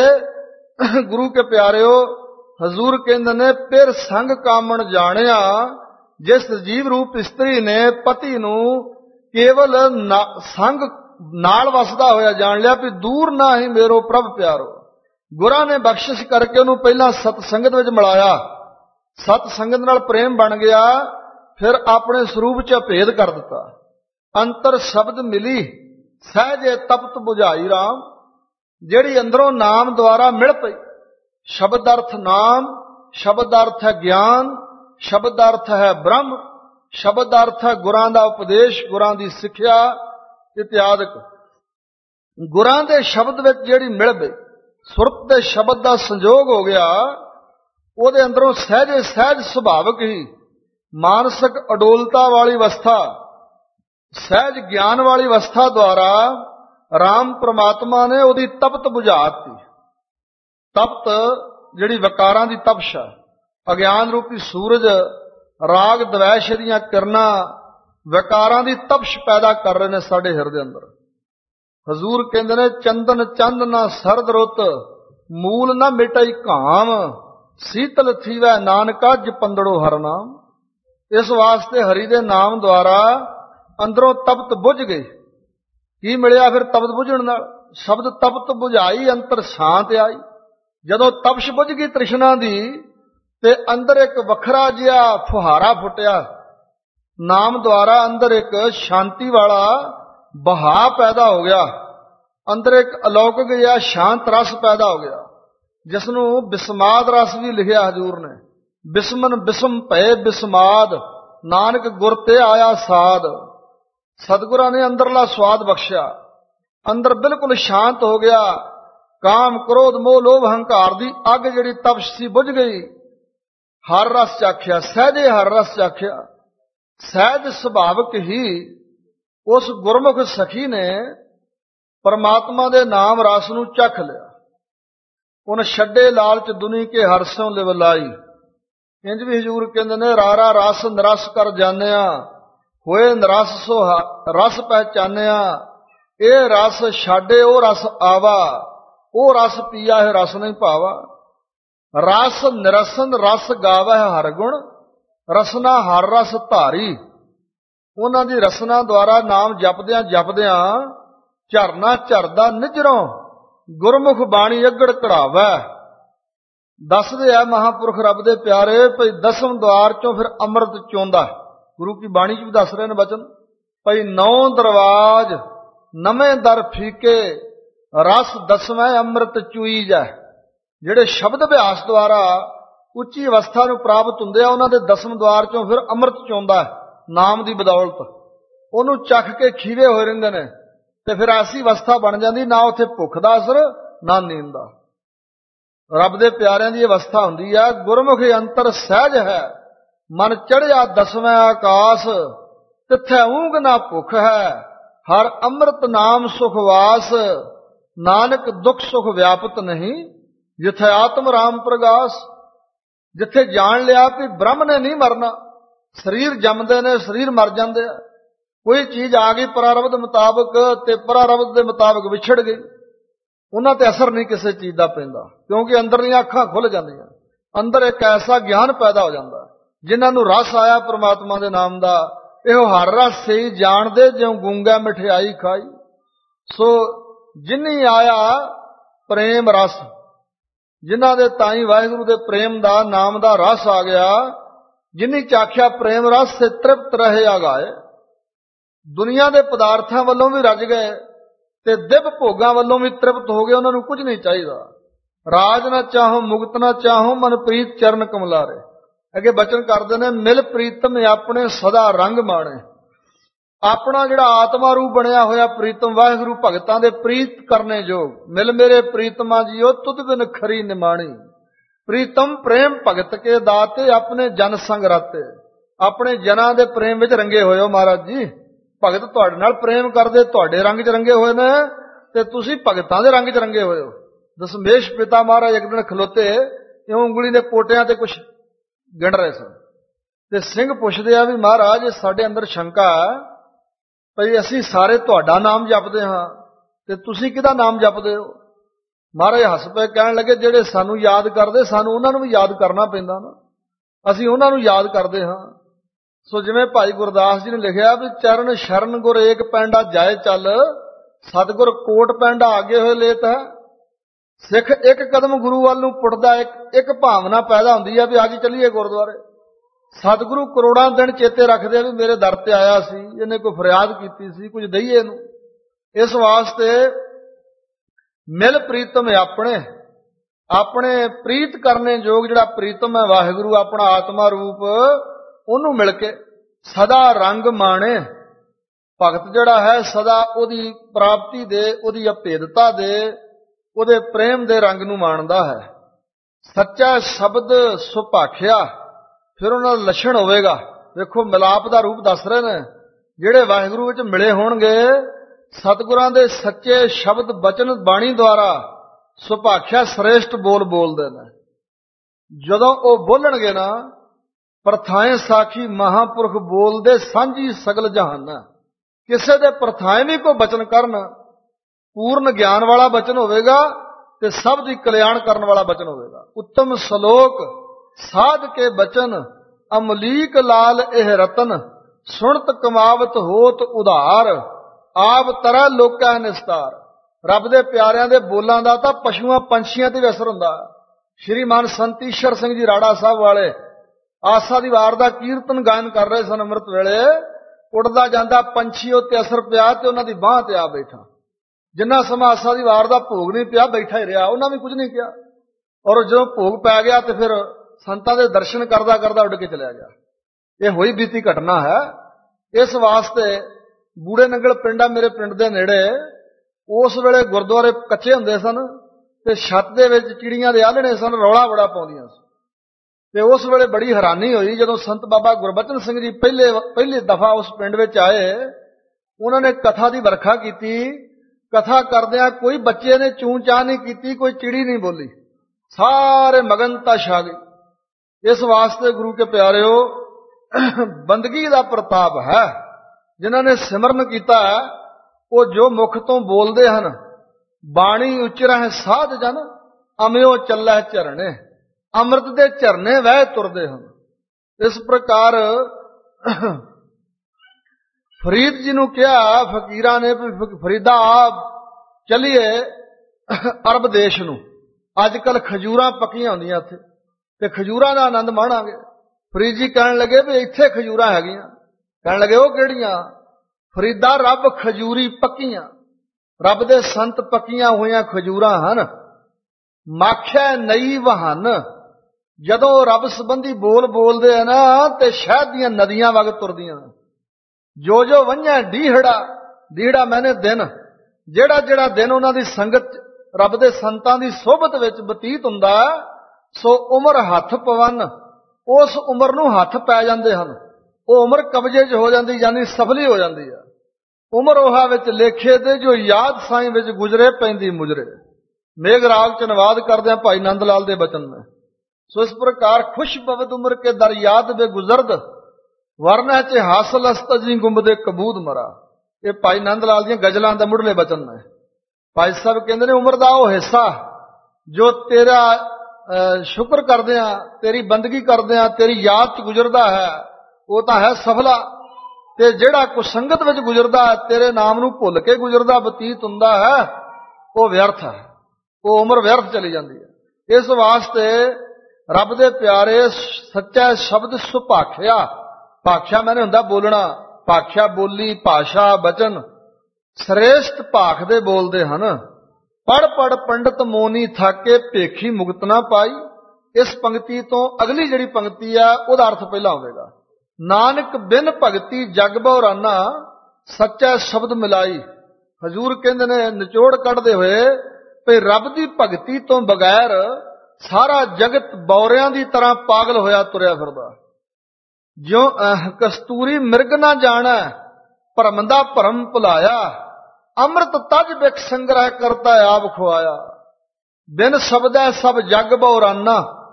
ਗੁਰੂ ਕੇ ਪਿਆਰਿਓ, ਹਜ਼ੂਰ ਕਹਿੰਦੇ ਨੇ, ਫਿਰ ਸੰਗ ਕਾਮਣ ਜਾਣਿਆ, ਜਿਸ ਜੀਵ ਰੂਪ ਇਸਤਰੀ ਨੇ ਪਤੀ ਨੂੰ ਕੇਵਲ ਸੰਗ ਨਾਲ ਵਸਦਾ ਹੋਇਆ ਜਾਣ ਲਿਆ ਵੀ ਦੂਰ ਨਾ ਹੀ ਮੇਰੋ ਪ੍ਰਭ ਪਿਆਰੋ। ਗੁਰਾਂ ਨੇ ਬਖਸ਼ਿਸ਼ ਕਰਕੇ ਉਹਨੂੰ ਪਹਿਲਾਂ ਸਤ ਸੰਗਤ ਵਿੱਚ ਮਿਲਾਇਆ, ਸਤ ਸੰਗਤ ਨਾਲ ਪ੍ਰੇਮ ਬਣ ਗਿਆ, ਫਿਰ ਆਪਣੇ ਸਰੂਪ 'ਚ ਅਭੇਦ ਕਰ ਦਿੱਤਾ। ਅੰਤਰ ਸ਼ਬਦ ਮਿਲੀ ਸਹਿਜੇ ਤਪਤ ਬੁਝਾਈ ਰਾਮ। ਜਿਹੜੀ ਅੰਦਰੋਂ ਨਾਮ ਦੁਆਰਾ ਮਿਲ ਪਈ, ਸ਼ਬਦ ਅਰਥ ਨਾਮ, ਸ਼ਬਦ ਅਰਥ ਹੈ ਗਿਆਨ, ਸ਼ਬਦ ਅਰਥ ਹੈ ਬ੍ਰਹਮ, ਸ਼ਬਦ ਅਰਥ ਹੈ ਗੁਰਾਂ ਦਾ ਉਪਦੇਸ਼, ਗੁਰਾਂ ਦੀ ਸਿੱਖਿਆ ਇਤਿਆਦਿਕ। ਗੁਰਾਂ ਦੇ ਸ਼ਬਦ ਵਿੱਚ ਜਿਹੜੀ ਮਿਲ ਗਈ, ਸੁਰਤ ਦੇ ਸ਼ਬਦ ਦਾ ਸੰਜੋਗ ਹੋ ਗਿਆ, ਉਹਦੇ ਅੰਦਰੋਂ ਸਹਿਜੇ ਸਹਿਜ ਸੁਭਾਵਿਕ ਹੀ ਮਾਨਸਿਕ ਅਡੋਲਤਾ ਵਾਲੀ ਅਵਸਥਾ, ਸਹਿਜ ਗਿਆਨ ਵਾਲੀ ਅਵਸਥਾ ਦੁਆਰਾ ਰਾਮ ਪ੍ਰਮਾਤਮਾ ਨੇ ਉਹਦੀ ਤਪਤ ਬੁਝਾਤੀ। ਤਪਤ ਜਿਹੜੀ ਵਿਕਾਰਾਂ ਦੀ ਤਪਸ਼ ਹੈ, ਅਗਿਆਨ ਰੂਪੀ ਸੂਰਜ, ਰਾਗ ਦਵੈਸ਼ ਦੀਆਂ ਕਿਰਨਾਂ, ਵਿਕਾਰਾਂ ਦੀ ਤਪਸ਼ ਪੈਦਾ ਕਰ ਰਹੇ ਨੇ ਸਾਡੇ ਹਿਰਦੇ ਅੰਦਰ। ਹਜ਼ੂਰ ਕਹਿੰਦੇ ਨੇ ਚੰਦਨ ਚੰਦ ਨਾ ਸਰਦ ਰੁੱਤ, ਮੂਲ ਨਾ ਮਿਟਈ ਘਾਮ, ਸੀਤਲ ਥੀਵੈ ਨਾਨਕਾ ਜਪੰਦੜੋ ਹਰ ਨਾਮ। ਇਸ ਵਾਸਤੇ ਹਰੀ ਦੇ ਨਾਮ ਦੁਆਰਾ ਅੰਦਰੋਂ ਤਪਤ ਬੁਝ ਗਈ। ਕੀ ਮਿਲਿਆ ਫਿਰ ਤਪਤ ਬੁਝਣ ਨਾਲ? ਸ਼ਬਦ ਤਪਤ ਬੁਝਾਈ ਅੰਤਰ ਸ਼ਾਂਤ ਆਈ। ਜਦੋਂ ਤਪਸ਼ ਬੁਝ ਗਈ ਤ੍ਰਿਸ਼ਨਾ ਦੀ ਤੇ ਅੰਦਰ ਇੱਕ ਵੱਖਰਾ ਜਿਹਾ ਫੁਹਾਰਾ ਫੁੱਟਿਆ। ਨਾਮ ਦੁਆਰਾ ਅੰਦਰ ਇੱਕ ਸ਼ਾਂਤੀ ਵਾਲਾ ਬਹਾ ਪੈਦਾ ਹੋ ਗਿਆ। ਅੰਦਰ ਇੱਕ ਅਲੌਕਿਕ ਜਿਹਾ ਸ਼ਾਂਤ ਰਸ ਪੈਦਾ ਹੋ ਗਿਆ, ਜਿਸ ਨੂੰ ਬਿਸਮਾਦ ਰਸ ਵੀ ਲਿਖਿਆ ਹਜ਼ੂਰ ਨੇ। ਬਿਸਮਨ ਬਿਸਮ ਭਏ ਬਿਸਮਾਦ, ਨਾਨਕ ਗੁਰ ਤੇ ਆਇਆ ਸਾਧ। ਸਤਿਗੁਰਾਂ ਨੇ ਅੰਦਰਲਾ ਸਵਾਦ ਬਖਸ਼ਿਆ, ਅੰਦਰ ਬਿਲਕੁਲ ਸ਼ਾਂਤ ਹੋ ਗਿਆ। ਕਾਮ ਕ੍ਰੋਧ ਮੋਹ ਲੋਭ ਹੰਕਾਰ ਦੀ ਅੱਗ ਜਿਹੜੀ ਤਪਸ਼ ਸੀ ਬੁਝ ਗਈ। ਹਰ ਰਸ ਚਾਖਿਆ, ਸਹਿਜੇ ਹਰ ਰਸ ਚਾਖਿਆ। ਸਹਿਜ ਸੁਭਾਵਕ ਹੀ ਉਸ ਗੁਰਮੁਖ ਸਖੀ ਨੇ ਪਰਮਾਤਮਾ ਦੇ ਨਾਮ ਰਸ ਨੂੰ ਚੱਖ ਲਿਆ। ਉਹਨ ਛੱਡੇ ਲਾਲਚ ਦੁਨੀ ਕੇ ਹਰਸੋਂ ਲਿਵਲਾਈ। ਇੰਜ ਵੀ ਹਜ਼ੂਰ ਕਹਿੰਦੇ ਨੇ ਰਾਰਾ ਰਸ ਨਿਰਸ ਕਰ ਜਾਣਿਆ, ਹੋਏ ਨਿਰਸ ਸੋ ਰਸ ਪਹਿਚਾਨਿਆ। ਇਹ ਰਸ ਛਾਡੇ ਉਹ ਰਸ ਆਵਾ, ਉਹ ਰਸ ਪੀਆ ਹੈ ਰਸ ਨਹੀਂ ਭਾਵਾ। ਰਸ ਨਿਰਸਨ ਰਸ ਗਾਵੈ ਹਰ ਗੁਣ, ਰਸਨਾ ਹਰ ਰਸ ਧਾਰੀ। ਉਹਨਾਂ ਦੀ ਰਸਨਾ ਦੁਆਰਾ ਨਾਮ ਜਪਦਿਆਂ ਜਪਦਿਆਂ ਝਰਨਾ ਝਰਦਾ ਨਿਜਰੋਂ, ਗੁਰਮੁਖ ਬਾਣੀ ਅੱਗੜ ਕਢਾਵੈ। ਦੱਸਦੇ ਆ ਮਹਾਂਪੁਰਖ ਰੱਬ ਦੇ ਪਿਆਰੇ ਭਈ ਦਸਮ ਦੁਆਰ ਚੋਂ ਫਿਰ ਅੰਮ੍ਰਿਤ ਚੋਂਦਾ। ਗੁਰੂ ਕੀ ਬਾਣੀ ਚ ਵੀ ਦੱਸ ਰਹੇ ਨੇ ਬਚਨ, ਭਈ ਨੌ ਦਰਵਾਜ ਨਵੇਂ ਦਰ ਫੀਕੇ, ਰਸ ਦਸਵੇਂ ਅੰਮ੍ਰਿਤ ਚੂਈ ਜੈ। ਜਿਹੜੇ ਸ਼ਬਦ ਅਭਿਆਸ ਦੁਆਰਾ ਉੱਚੀ ਅਵਸਥਾ ਨੂੰ ਪ੍ਰਾਪਤ ਹੁੰਦੇ ਆ, ਉਹਨਾਂ ਦੇ ਦਸਮ ਦੁਆਰ ਚੋਂ ਫਿਰ ਅੰਮ੍ਰਿਤ ਚੋਂਦਾ ਨਾਮ ਦੀ ਬਦੌਲਤ। ਉਹਨੂੰ ਚੱਖ ਕੇ ਖੀਵੇ ਹੋਏ ਰਹਿੰਦੇ ਨੇ ਤੇ ਫਿਰ ਐਸੀ ਅਵਸਥਾ ਬਣ ਜਾਂਦੀ, ਨਾ ਉੱਥੇ ਭੁੱਖ ਦਾ ਅਸਰ ਨਾ ਨੀਂਦ ਦਾ। ਰੱਬ ਦੇ ਪਿਆਰਿਆਂ ਦੀ ਅਵਸਥਾ ਹੁੰਦੀ ਆ ਗੁਰਮੁਖ ਅੰਤਰ ਸਹਿਜ ਹੈ, ਮਨ ਚੜ੍ਹਿਆ ਦਸਵੇਂ ਆਕਾਸ, ਤਿੱਥੈ ਊਂਘ ਨਾ ਭੁੱਖ ਹੈ, ਹਰ ਅੰਮ੍ਰਿਤ ਨਾਮ ਸੁਖ ਵਾਸ। ਨਾਨਕ ਦੁੱਖ ਸੁਖ ਵਿਆਪਤ ਨਹੀਂ, ਜਿੱਥੇ ਆਤਮ ਰਾਮ ਪ੍ਰਗਾਸ। ਜਿੱਥੇ ਜਾਣ ਲਿਆ ਕਿ ਬ੍ਰਹਮ ਨੇ ਨਹੀਂ ਮਰਨਾ, ਸਰੀਰ ਜੰਮਦੇ ਨੇ ਸਰੀਰ ਮਰ ਜਾਂਦੇ ਆ। ਕੋਈ ਚੀਜ਼ ਆ ਗਈ ਪ੍ਰਾਰਬਧ ਮੁਤਾਬਕ ਤੇ ਪ੍ਰਾਰਬਧ ਦੇ ਮੁਤਾਬਕ ਵਿਛੜ ਗਈ, ਉਹਨਾਂ ਤੇ ਅਸਰ ਨਹੀਂ ਕਿਸੇ ਚੀਜ਼ ਦਾ ਪੈਂਦਾ, ਕਿਉਂਕਿ ਅੰਦਰਲੀਆਂ ਅੱਖਾਂ ਖੁੱਲ ਜਾਂਦੀਆਂ। ਅੰਦਰ ਇੱਕ ਐਸਾ ਗਿਆਨ ਪੈਦਾ ਹੋ ਜਾਂਦਾ, ਜਿਨ੍ਹਾਂ ਨੂੰ ਰਸ ਆਇਆ ਪ੍ਰਮਾਤਮਾ ਦੇ ਨਾਮ ਦਾ। ਇਹੋ ਹਰ ਰਸ ਸਹੀ ਜਾਣਦੇ, ਜਿਉਂ ਗੂੰਗਾ ਮਠਿਆਈ ਖਾਈ। ਸੋ ਜਿਨੀ ਆਇਆ ਪ੍ਰੇਮ ਰਸ, ਜਿਨ੍ਹਾਂ ਦੇ ਤਾਈ ਵਾਹਿਗੁਰੂ ਦੇ ਪ੍ਰੇਮ ਦਾ ਨਾਮ ਦਾ ਰਸ ਆ ਗਿਆ, ਜਿਨੀ ਚਾਖਿਆ ਪ੍ਰੇਮ ਰਸ ਸੇ ਤ੍ਰਿਪਤ ਰਹੇ ਆਗਾਏ। ਦੁਨੀਆ ਦੇ ਪਦਾਰਥਾਂ ਵੱਲੋਂ ਵੀ ਰੱਜ ਗਏ ਤੇ ਦਿਵ ਭੋਗਾਂ ਵੱਲੋਂ ਵੀ ਤ੍ਰਿਪਤ ਹੋ ਗਏ। ਉਹਨਾਂ ਨੂੰ ਕੁਝ ਨਹੀਂ ਚਾਹੀਦਾ। ਰਾਜ ਨਾ ਚਾਹੋ ਮੁਕਤ ਨਾ ਚਾਹੋ, ਮਨ ਪ੍ਰੀਤ ਚਰਨ ਕਮਲਾਰੇ। ਅੱਗੇ ਬਚਨ ਕਰਦੇ ਨੇ, ਮਿਲ ਪ੍ਰੀਤਮ ਆਪਣੇ ਸਦਾ ਰੰਗ ਮਾਣੇ। ਆਪਣਾ ਜਿਹੜਾ ਆਤਮਾ ਰੂਪ ਬਣਿਆ ਹੋਇਆ ਪ੍ਰੀਤਮ ਵਾਹਿਗੁਰੂ ਭਗਤਾਂ ਦੇ ਪ੍ਰੀਤ ਕਰਨੇ ਜੋਗ। ਮਿਲ ਮੇਰੇ ਪ੍ਰੀਤਮਾ ਜੀਓ ਤੁਧ ਬਿਨ ਖਰੀ ਨਿਮਾਣੀ। ਪ੍ਰੀਤਮ ਪ੍ਰੇਮ ਭਗਤ ਕੇ ਦਾਤੇ, ਆਪਣੇ ਜਨ ਸੰਗ ਰਾਤੇ। ਆਪਣੇ ਜਨਾਂ ਦੇ ਪ੍ਰੇਮ ਵਿੱਚ ਰੰਗੇ ਹੋਏ ਹੋ ਮਹਾਰਾਜ ਜੀ। ਭਗਤ ਤੁਹਾਡੇ ਨਾਲ ਪ੍ਰੇਮ ਕਰਦੇ, ਤੁਹਾਡੇ ਰੰਗ 'ਚ ਰੰਗੇ ਹੋਏ ਨੇ ਤੇ ਤੁਸੀਂ ਭਗਤਾਂ ਦੇ ਰੰਗ 'ਚ ਰੰਗੇ ਹੋਏ ਹੋ। ਦਸਮੇਸ਼ ਪਿਤਾ ਮਹਾਰਾਜ ਇੱਕ ਦਿਨ ਖਲੋਤੇ, ਇਉਂ ਉਂਗਲੀ ਦੇ ਪੋਟਿਆਂ ਤੇ ਕੁਛ ਗਿਣ ਰਹੇ ਸਨ ਤੇ ਸਿੰਘ ਪੁੱਛਦੇ ਆ ਵੀ ਮਹਾਰਾਜ ਸਾਡੇ ਅੰਦਰ ਸ਼ੰਕਾ ਹੈ ਭਈ ਅਸੀਂ ਸਾਰੇ ਤੁਹਾਡਾ ਨਾਮ ਜਪਦੇ ਹਾਂ ਤੇ ਤੁਸੀਂ ਕਿਹਦਾ ਨਾਮ ਜਪਦੇ ਹੋ? ਮਹਾਰਾਜ ਹੱਸ ਪਏ, ਕਹਿਣ ਲੱਗੇ ਜਿਹੜੇ ਸਾਨੂੰ ਯਾਦ ਕਰਦੇ ਸਾਨੂੰ ਉਹਨਾਂ ਨੂੰ ਵੀ ਯਾਦ ਕਰਨਾ ਪੈਂਦਾ ਨਾ, ਅਸੀਂ ਉਹਨਾਂ ਨੂੰ ਯਾਦ ਕਰਦੇ ਹਾਂ। ਸੋ ਜਿਵੇਂ ਭਾਈ ਗੁਰਦਾਸ ਜੀ ਨੇ ਲਿਖਿਆ ਵੀ ਚਰਨ ਸ਼ਰਨ ਗੁਰ ਏਕ ਪੈਂਡਾ ਜਾਏ ਚੱਲ, ਸਤਿਗੁਰ ਕੋਟ ਪੈਂਡਾ ਆਗੇ ਹੋਏ ਲੇਤ ਹੈ। ਸਿੱਖ ਇੱਕ ਕਦਮ ਗੁਰੂ ਵੱਲ ਨੂੰ ਪੁੱਟਦਾ, ਇੱਕ ਇੱਕ ਭਾਵਨਾ ਪੈਦਾ ਹੁੰਦੀ ਆ ਵੀ ਅੱਜ ਚੱਲੀਏ ਗੁਰਦੁਆਰੇ। ਸਤਿਗੁਰੂ ਕਰੋੜਾਂ ਦਿਨ ਚੇਤੇ ਰੱਖਦੇ ਆ ਵੀ ਮੇਰੇ ਦਰ ਤੇ ਆਇਆ ਸੀ, ਇਹਨੇ ਕੋਈ ਫਰਿਆਦ ਕੀਤੀ ਸੀ, ਕੁਝ ਦਈਏ ਇਹਨੂੰ। ਇਸ ਵਾਸਤੇ ਮਿਲ ਪ੍ਰੀਤਮ ਆਪਣੇ, ਆਪਣੇ ਪ੍ਰੀਤ ਕਰਨੇ ਯੋਗ ਜਿਹੜਾ ਪ੍ਰੀਤਮ ਹੈ ਵਾਹਿਗੁਰੂ ਆਪਣਾ ਆਤਮਾ ਰੂਪ, ਉਹਨੂੰ ਮਿਲ ਕੇ ਸਦਾ ਰੰਗ ਮਾਣੇ। ਭਗਤ ਜਿਹੜਾ ਹੈ ਸਦਾ ਉਹਦੀ ਪ੍ਰਾਪਤੀ ਦੇ, ਉਹਦੀ ਅਭੇਦਤਾ ਦੇ, ਉਹਦੇ ਪ੍ਰੇਮ ਦੇ ਰੰਗ ਨੂੰ ਮਾਣਦਾ ਹੈ। ਸੱਚਾ ਸ਼ਬਦ ਸੁਭਾਖਿਆ, ਫਿਰ ਉਹਨਾਂ ਦਾ ਲੱਛਣ ਹੋਵੇਗਾ। ਵੇਖੋ ਮਿਲਾਪ ਦਾ ਰੂਪ ਦੱਸ ਰਹੇ ਨੇ। ਜਿਹੜੇ ਵਾਹਿਗੁਰੂ ਵਿੱਚ ਮਿਲੇ ਹੋਣਗੇ ਸਤਿਗੁਰਾਂ ਦੇ ਸੱਚੇ ਸ਼ਬਦ ਬਚਨ ਬਾਣੀ ਦੁਆਰਾ ਸੁਭਾਖਿਆ ਸ੍ਰੇਸ਼ਟ ਬੋਲ ਬੋਲਦੇ ਨੇ। ਜਦੋਂ ਉਹ ਬੋਲਣਗੇ ਨਾ ਪ੍ਰਥਾਏ ਸਾਖੀ ਮਹਾਂਪੁਰਖ ਬੋਲਦੇ ਸਾਂਝੀ ਸਗਲ ਜਹਾਨਾ। ਕਿਸੇ ਦੇ ਪ੍ਰਥਾਏ ਵੀ ਕੋਈ ਬਚਨ ਕਰਨ, ਪੂਰਨ ਗਿਆਨ ਵਾਲਾ ਬਚਨ ਹੋਵੇਗਾ ਤੇ ਸਭ ਦੀ ਕਲਿਆਣ ਕਰਨ ਵਾਲਾ ਬਚਨ ਹੋਵੇਗਾ। ਉੱਤਮ ਸ਼ਲੋਕ ਸਾਧ ਕੇ ਬਚਨ, ਅਮਲੀਕ ਲਾਲ ਇਹ ਰਤਨ, ਸੁਣਤ ਕਮਾਵਤ ਹੋਤ ਉਧਾਰ, ਆਪ ਤਰਾ ਲੋਕਾ ਨਿਸਤਾਰ। ਰੱਬ ਦੇ ਪਿਆਰਿਆਂ ਦੇ ਬੋਲਾਂ ਦਾ ਤਾਂ ਪਸ਼ੂਆਂ ਪੰਛੀਆਂ ਤੇ ਵੀ ਅਸਰ ਹੁੰਦਾ। ਸ਼੍ਰੀਮਾਨ ਸੰਤ ਈਸ਼ਰ ਸਿੰਘ ਜੀ ਰਾੜਾ ਸਾਹਿਬ ਵਾਲੇ ਆਸਾ ਦੀ ਵਾਰ ਦਾ ਕੀਰਤਨ ਗਾਇਨ ਕਰ ਰਹੇ ਸਨ। ਅੰਮ੍ਰਿਤ ਵੇਲੇ ਉੱਡਦਾ ਜਾਂਦਾ ਪੰਛੀ ਉੱਤੇ ਅਸਰ ਪਿਆ ਤੇ ਉਹਨਾਂ ਦੀ ਬਾਂਹ ਤੇ ਆ ਬੈਠਾ। ਜਿੰਨਾ ਸਮਾਂ ਆਸਾ ਦੀ ਵਾਰ ਦਾ ਭੋਗ ਨਹੀਂ ਪਿਆ ਬੈਠਾ ਹੀ ਰਿਹਾ, ਉਹਨਾਂ ਵੀ ਕੁਝ ਨਹੀਂ ਕਿਹਾ। ਔਰ ਜਦੋਂ ਭੋਗ ਪੈ ਗਿਆ ਤੇ ਫਿਰ ਸੰਤਾਂ ਦੇ ਦਰਸ਼ਨ ਕਰਦਾ ਕਰਦਾ ਉੱਡ ਕੇ ਚਲਿਆ ਗਿਆ। ਇਹ ਹੋਈ ਬੀਤੀ ਘਟਨਾ ਹੈ। ਇਸ ਵਾਸਤੇ ਬੂੜੇ ਨੰਗਲ ਪਿੰਡ ਆ ਮੇਰੇ ਪਿੰਡ ਦੇ ਨੇੜੇ, ਉਸ ਵੇਲੇ ਗੁਰਦੁਆਰੇ ਕੱਚੇ ਹੁੰਦੇ ਸਨ ਤੇ ਛੱਤ ਦੇ ਵਿੱਚ ਚਿੜੀਆਂ ਦੇ ਆਲ੍ਹਣੇ ਸਨ, ਰੌਲਾ ਬੜਾ ਪਾਉਂਦੀਆਂ ਸੀ। ਤੇ ਉਸ ਵੇਲੇ ਬੜੀ ਹੈਰਾਨੀ ਹੋਈ ਜਦੋਂ ਸੰਤ ਬਾਬਾ ਗੁਰਬਚਨ ਸਿੰਘ ਜੀ ਪਹਿਲੇ ਪਹਿਲੀ ਦਫਾ ਉਸ ਪਿੰਡ ਵਿੱਚ ਆਏ। ਉਹਨਾਂ ਨੇ ਕਥਾ ਦੀ ਵਰਖਾ ਕੀਤੀ। ਕਥਾ ਕਰਦਿਆਂ ਕੋਈ ਬੱਚੇ ਨੇ ਚੂੰ ਚਾਹ ਨਹੀਂ ਕੀਤੀ, ਕੋਈ ਚਿੜੀ ਨਹੀਂ ਬੋਲੀ, ਸਾਰੇ ਮਗਨਤਾ ਛਾ ਗਈ। ਇਸ ਵਾਸਤੇ ਗੁਰੂ ਕੇ ਪਿਆਰਿਓ, ਬੰਦਗੀ ਦਾ ਪ੍ਰਤਾਪ ਹੈ। ਜਿਨ੍ਹਾਂ ਨੇ ਸਿਮਰਨ ਕੀਤਾ ਉਹ ਜੋ ਮੁਖ ਤੋਂ ਬੋਲਦੇ ਹਨ, ਬਾਣੀ ਉਚਰਹਿ ਸਾਧ ਜਨ, ਅਮਿਓ ਚੱਲੈ ਝਰਣੇ, ਅੰਮ੍ਰਿਤ ਦੇ ਝਰਨੇ ਵਹਿ ਤੁਰਦੇ ਹਨ। ਇਸ ਪ੍ਰਕਾਰ ਫਰੀਦ ਜੀ ਨੂੰ ਕਿਹਾ ਫਕੀਰਾਂ ਨੇ, ਫਰੀਦਾ ਆਪ ਚਲੀਏ ਅਰਬ ਦੇਸ਼ ਨੂੰ, ਅੱਜ ਕੱਲ ਖਜੂਰਾਂ ਪੱਕੀਆਂ ਹੁੰਦੀਆਂ ਉੱਥੇ ਤੇ ਖਜੂਰਾਂ ਦਾ ਆਨੰਦ ਮਾਣਾਂਗੇ। ਫਰੀਦ ਜੀ ਕਹਿਣ ਲੱਗੇ ਵੀ ਇੱਥੇ ਖਜੂਰਾਂ ਹੈਗੀਆਂ। ਕਹਿਣ ਲੱਗੇ ਉਹ ਕਿਹੜੀਆਂ? ਫਰੀਦਾ ਰੱਬ ਖਜੂਰੀ ਪੱਕੀਆਂ, ਰੱਬ ਦੇ ਸੰਤ ਪੱਕੀਆਂ ਹੋਈਆਂ ਖਜੂਰਾਂ ਹਨ। ਮਾਖਿਆ ਨਈ ਵਹਨ, ਜਦੋਂ ਰੱਬ ਸੰਬੰਧੀ ਬੋਲ ਬੋਲਦੇ ਆ ਨਾ ਤੇ ਸ਼ਹਿਦ ਦੀਆਂ ਨਦੀਆਂ ਵਗ ਤੁਰਦੀਆਂ। ਜੋ ਜੋ ਵੰਝੈ ਡੀਹੜਾ, ਡੀਹੜਾ ਮੈਨੇ ਦਿਨ, ਜਿਹੜਾ ਜਿਹੜਾ ਦਿਨ ਉਹਨਾਂ ਦੀ ਸੰਗਤ ਰੱਬ ਦੇ ਸੰਤਾਂ ਦੀ ਸੋਭਤ ਵਿੱਚ ਬਤੀਤ ਹੁੰਦਾ, ਸੋ ਉਮਰ ਹੱਥ ਪਵਨ, ਉਸ ਉਮਰ ਨੂੰ ਹੱਥ ਪੈ ਜਾਂਦੇ ਹਨ। ਉਹ ਉਮਰ ਕਬਜ਼ੇ 'ਚ ਹੋ ਜਾਂਦੀ, ਯਾਨੀ ਸਫਲੀ ਹੋ ਜਾਂਦੀ ਹੈ। ਉਮਰ ਉਹਾ ਵਿੱਚ ਲੇਖੇ ਤੇ ਜੋ ਯਾਦ ਸਾਈਂ ਵਿੱਚ ਗੁਜ਼ਰੇ ਪੈਂਦੀ ਮੁਜਰੇ। ਮੇਘ ਰਾਗ ਚ ਨਵਾਦ ਕਰਦੇ ਹਾਂ ਭਾਈ ਨੰਦ ਲਾਲ ਦੇ ਬਚਨ ਨੇ। ਸੋ ਇਸ ਪ੍ਰਕਾਰ ਖੁਸ਼ ਬਵਦ ਉਮਰ ਕੇ ਦਰ ਯਾਦ ਬੇ ਗੁਜ਼ਰਦ, ਵਰਨਾ ਚ ਹਾਸਲ ਅਸਤ ਜੀ ਗੁੰਬਦੇ ਕਬੂਦ ਮਰਾ। ਇਹ ਭਾਈ ਨੰਦ ਲਾਲ ਦੀਆਂ ਗਜ਼ਲਾਂ ਦਾ ਮੁੱਢਲੇ ਬਚਨ ਨੇ। ਭਾਈ ਸਾਹਿਬ ਕਹਿੰਦੇ ਨੇ ਉਮਰ ਦਾ ਉਹ ਹਿੱਸਾ ਜੋ ਤੇਰਾ ਸ਼ੁਕਰ ਕਰਦੇ ਆ, ਤੇਰੀ ਬੰਦਗੀ ਕਰਦੇ ਆ, ਤੇਰੀ ਯਾਦ ਚ ਗੁਜ਼ਰਦਾ ਹੈ, ਉਹ ਤਾਂ ਹੈ ਸਫਲਾ। ਤੇ ਜਿਹੜਾ ਕੁਸੰਗਤ ਵਿੱਚ ਗੁਜ਼ਰਦਾ ਹੈ, ਤੇਰੇ ਨਾਮ ਨੂੰ ਭੁੱਲ ਕੇ ਗੁਜ਼ਰਦਾ ਬਤੀਤ ਹੁੰਦਾ ਹੈ, ਉਹ ਵਿਅਰਥ ਹੈ, ਉਹ ਉਮਰ ਵਿਅਰਥ ਚਲੀ ਜਾਂਦੀ ਹੈ। ਇਸ ਵਾਸਤੇ ਰੱਬ ਦੇ ਪਿਆਰੇ ਸੱਚਾ ਸ਼ਬਦ ਸੁਭਾਖਿਆ, ਭਾਖਿਆ ਮੈਨੇ ਹੁੰਦਾ ਬੋਲਣਾ, ਭਾਖਿਆ ਬੋਲੀ ਭਾਸ਼ਾ ਬਚਨ ਸ੍ਰੇਸ਼ਟ ਭਾਖ ਦੇ ਬੋਲਦੇ ਹਨ। ਪੜ ਪੜ ਪੰਡਤ ਮੋਨੀ ਥਾਕੇ ਭੇਖੀ ਮੁਕਤ ਨਾ ਪਾਈ। ਇਸ ਪੰਕਤੀ ਤੋਂ ਅਗਲੀ ਜਿਹੜੀ ਪੰਕਤੀ ਆ ਉਹਦਾ ਅਰਥ ਪਹਿਲਾਂ ਹੋਵੇਗਾ। ਨਾਨਕ ਬਿਨ ਭਗਤੀ ਜਗ ਬਉਰਾਨਾ, ਸੱਚਾ ਸ਼ਬਦ ਮਿਲਾਈ। ਹਜ਼ੂਰ ਕਹਿੰਦੇ ਨੇ ਨਿਚੋੜ ਕੱਢਦੇ ਹੋਏ ਵੀ ਰੱਬ ਦੀ ਭਗਤੀ ਤੋਂ ਬਗੈਰ ਸਾਰਾ ਜਗਤ ਬੌਰਿਆਂ ਦੀ ਤਰ੍ਹਾਂ ਪਾਗਲ ਹੋਇਆ ਤੁਰਿਆ ਫਿਰਦਾ। ਜਿਉ ਕਸਤੂਰੀ ਮਿਰਗ ਨਾ ਜਾਣਾ, ਭਰਮਦਾ ਭਰਮ ਭੁਲਾਇਆ। ਅੰਮ੍ਰਿਤ ਤਜ ਬਿਖ ਸੰਗ੍ਰਹਿ ਕਰਤਾ ਆਪ ਖੁਆਇਆ। ਬਿਨ ਸ਼ਬਦੈ ਸਭ ਜਗ ਬਉਰਾਨਾ,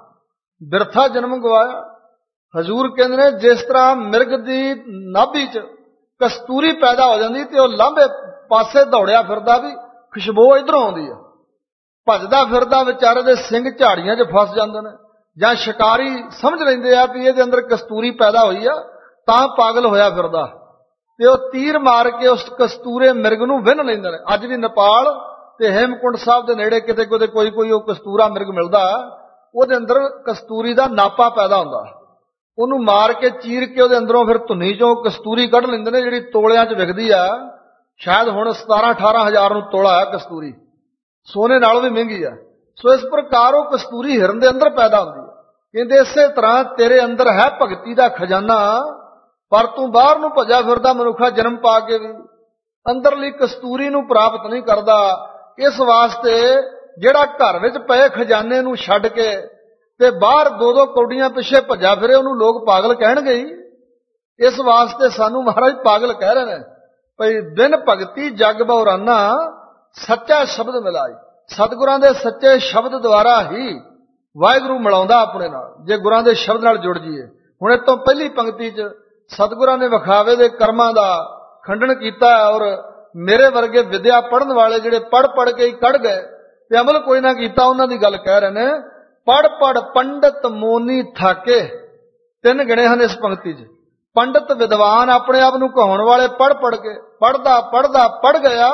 ਬਿਰਥਾ ਜਨਮ ਗਵਾਇਆ। ਹਜ਼ੂਰ ਕਹਿੰਦੇ ਨੇ ਜਿਸ ਤਰ੍ਹਾਂ ਮਿਰਗ ਦੀ ਨਾਭੀ 'ਚ ਕਸਤੂਰੀ ਪੈਦਾ ਹੋ ਜਾਂਦੀ ਤੇ ਉਹ ਲਾਂਭੇ ਪਾਸੇ ਦੌੜਿਆ ਫਿਰਦਾ, ਵੀ ਖੁਸ਼ਬੂ ਇਧਰੋਂ ਆਉਂਦੀ ਆ, ਭੱਜਦਾ ਫਿਰਦਾ, ਵਿਚਾਰੇ ਦੇ ਸਿੰਘ ਝਾੜੀਆਂ 'ਚ ਫਸ ਜਾਂਦੇ ਨੇ, ਜਾਂ ਸ਼ਿਕਾਰੀ ਸਮਝ ਲੈਂਦੇ ਆ ਵੀ ਇਹਦੇ ਅੰਦਰ ਕਸਤੂਰੀ ਪੈਦਾ ਹੋਈ ਆ ਤਾਂ ਪਾਗਲ ਹੋਇਆ ਫਿਰਦਾ, ਤੇ ਉਹ ਤੀਰ ਮਾਰ ਕੇ ਉਸ ਕਸਤੂਰੇ ਮਿਰਗ ਨੂੰ ਵਿੰਨ ਲੈਂਦੇ ਨੇ। ਅੱਜ ਵੀ ਨੇਪਾਲ ਤੇ ਹੇਮਕੁੰਡ ਸਾਹਿਬ ਦੇ ਨੇੜੇ ਕਿਤੇ ਕਿਤੇ ਕੋਈ ਕੋਈ ਉਹ ਕਸਤੂਰਾ ਮਿਰਗ ਮਿਲਦਾ, ਉਹਦੇ ਅੰਦਰ ਕਸਤੂਰੀ ਦਾ ਨਾਪਾ ਪੈਦਾ ਹੁੰਦਾ। ਉਹਨੂੰ ਮਾਰ ਕੇ ਚੀਰ ਕੇ ਉਹਦੇ ਅੰਦਰੋਂ ਫਿਰ ਧੁੰਨੀ ਚੋਂ ਕਸਤੂਰੀ ਕੱਢ ਲੈਂਦੇ ਨੇ, ਜਿਹੜੀ ਤੋਲਿਆਂ 'ਚ ਵਿਕਦੀ ਆ। ਸ਼ਾਇਦ ਹੁਣ ਸਤਾਰਾਂ ਅਠਾਰਾਂ ਹਜ਼ਾਰ ਨੂੰ ਤੋਲਾ ਹੈ ਕਸਤੂਰੀ, ਸੋਨੇ ਨਾਲੋਂ ਵੀ ਮਹਿੰਗੀ ਆ। ਸੋ ਇਸ ਪ੍ਰਕਾਰ ਉਹ ਕਸਤੂਰੀ ਹਿਰਨ ਦੇ ਅੰਦਰ ਪੈਦਾ ਹੁੰਦੀ ਹੈ। ਕਹਿੰਦੇ ਇਸੇ ਤਰ੍ਹਾਂ ਤੇਰੇ ਅੰਦਰ ਹੈ ਭਗਤੀ ਦਾ ਖਜ਼ਾਨਾ, ਪਰ ਤੂੰ ਬਾਹਰ ਨੂੰ ਭੱਜਾ ਫਿਰਦਾ ਮਨੁੱਖਾ ਜਨਮ ਪਾ ਕੇ ਵੀ ਅੰਦਰਲੀ ਕਸਤੂਰੀ ਨੂੰ ਪ੍ਰਾਪਤ ਨਹੀਂ ਕਰਦਾ। ਇਸ ਵਾਸਤੇ ਜਿਹੜਾ ਘਰ ਵਿੱਚ ਪਏ ਖਜ਼ਾਨੇ ਨੂੰ ਛੱਡ ਕੇ ਤੇ ਬਾਹਰ ਦੋ ਦੋ ਕੌਡੀਆਂ ਪਿੱਛੇ ਭੱਜਾ ਫਿਰੇ, ਉਹਨੂੰ ਲੋਕ ਪਾਗਲ ਕਹਿਣਗੇ ਹੀ। ਇਸ ਵਾਸਤੇ ਸਾਨੂੰ ਮਹਾਰਾਜ ਪਾਗਲ ਕਹਿ ਰਹੇ ਨੇ ਭਈ ਬਿਨ ਭਗਤੀ ਜਗ ਬਉਰਾਨਾ, ਸੱਚਾ ਸ਼ਬਦ ਮਿਲਾਈ। ਸਤਿਗੁਰਾਂ ਦੇ ਸੱਚੇ ਸ਼ਬਦ ਦੁਆਰਾ ਹੀ ਵਾਹਿਗੁਰੂ ਮਿਲਾਉਂਦਾ ਆਪਣੇ ਨਾਲ। ਜੇ ਗੁਰਾਂ ਦੇ ਸ਼ਬਦ ਨਾਲ ਜੁੜ ਜਾਈਏ, ਹੁਣ ਇਹ ਤੋਂ ਪਹਿਲੀ ਪੰਕਤੀ 'ਚ ਸਤਿਗੁਰਾਂ ਨੇ ਵਿਖਾਵੇ ਦੇ ਕਰਮਾਂ ਦਾ ਖੰਡਨ ਕੀਤਾ ਔਰ ਮੇਰੇ ਵਰਗੇ ਵਿਦਿਆ ਪੜ੍ਹਨ ਵਾਲੇ ਜਿਹੜੇ ਪੜ੍ਹ ਪੜ੍ਹ ਕੇ ਹੀ ਕੱਢ ਗਏ ਤੇ ਅਮਲ ਕੋਈ ਨਾ ਕੀਤਾ, ਉਹਨਾਂ ਦੀ ਗੱਲ ਕਹਿ ਰਹੇ ਨੇ। ਪੜ੍ਹ ਪੜ੍ਹ ਪੰਡਤ ਮੋਨੀ ਥਾਕੇ, ਤਿੰਨ ਗਿਣੇ ਹਨ ਇਸ ਪੰਕਤੀ 'ਚ। ਪੰਡਤ ਵਿਦਵਾਨ ਆਪਣੇ ਆਪ ਨੂੰ ਕਹਾਉਣ ਵਾਲੇ ਪੜ੍ਹ ਪੜ੍ਹ ਕੇ, ਪੜ੍ਹਦਾ ਪੜ੍ਹਦਾ ਪੜ੍ਹ ਗਿਆ।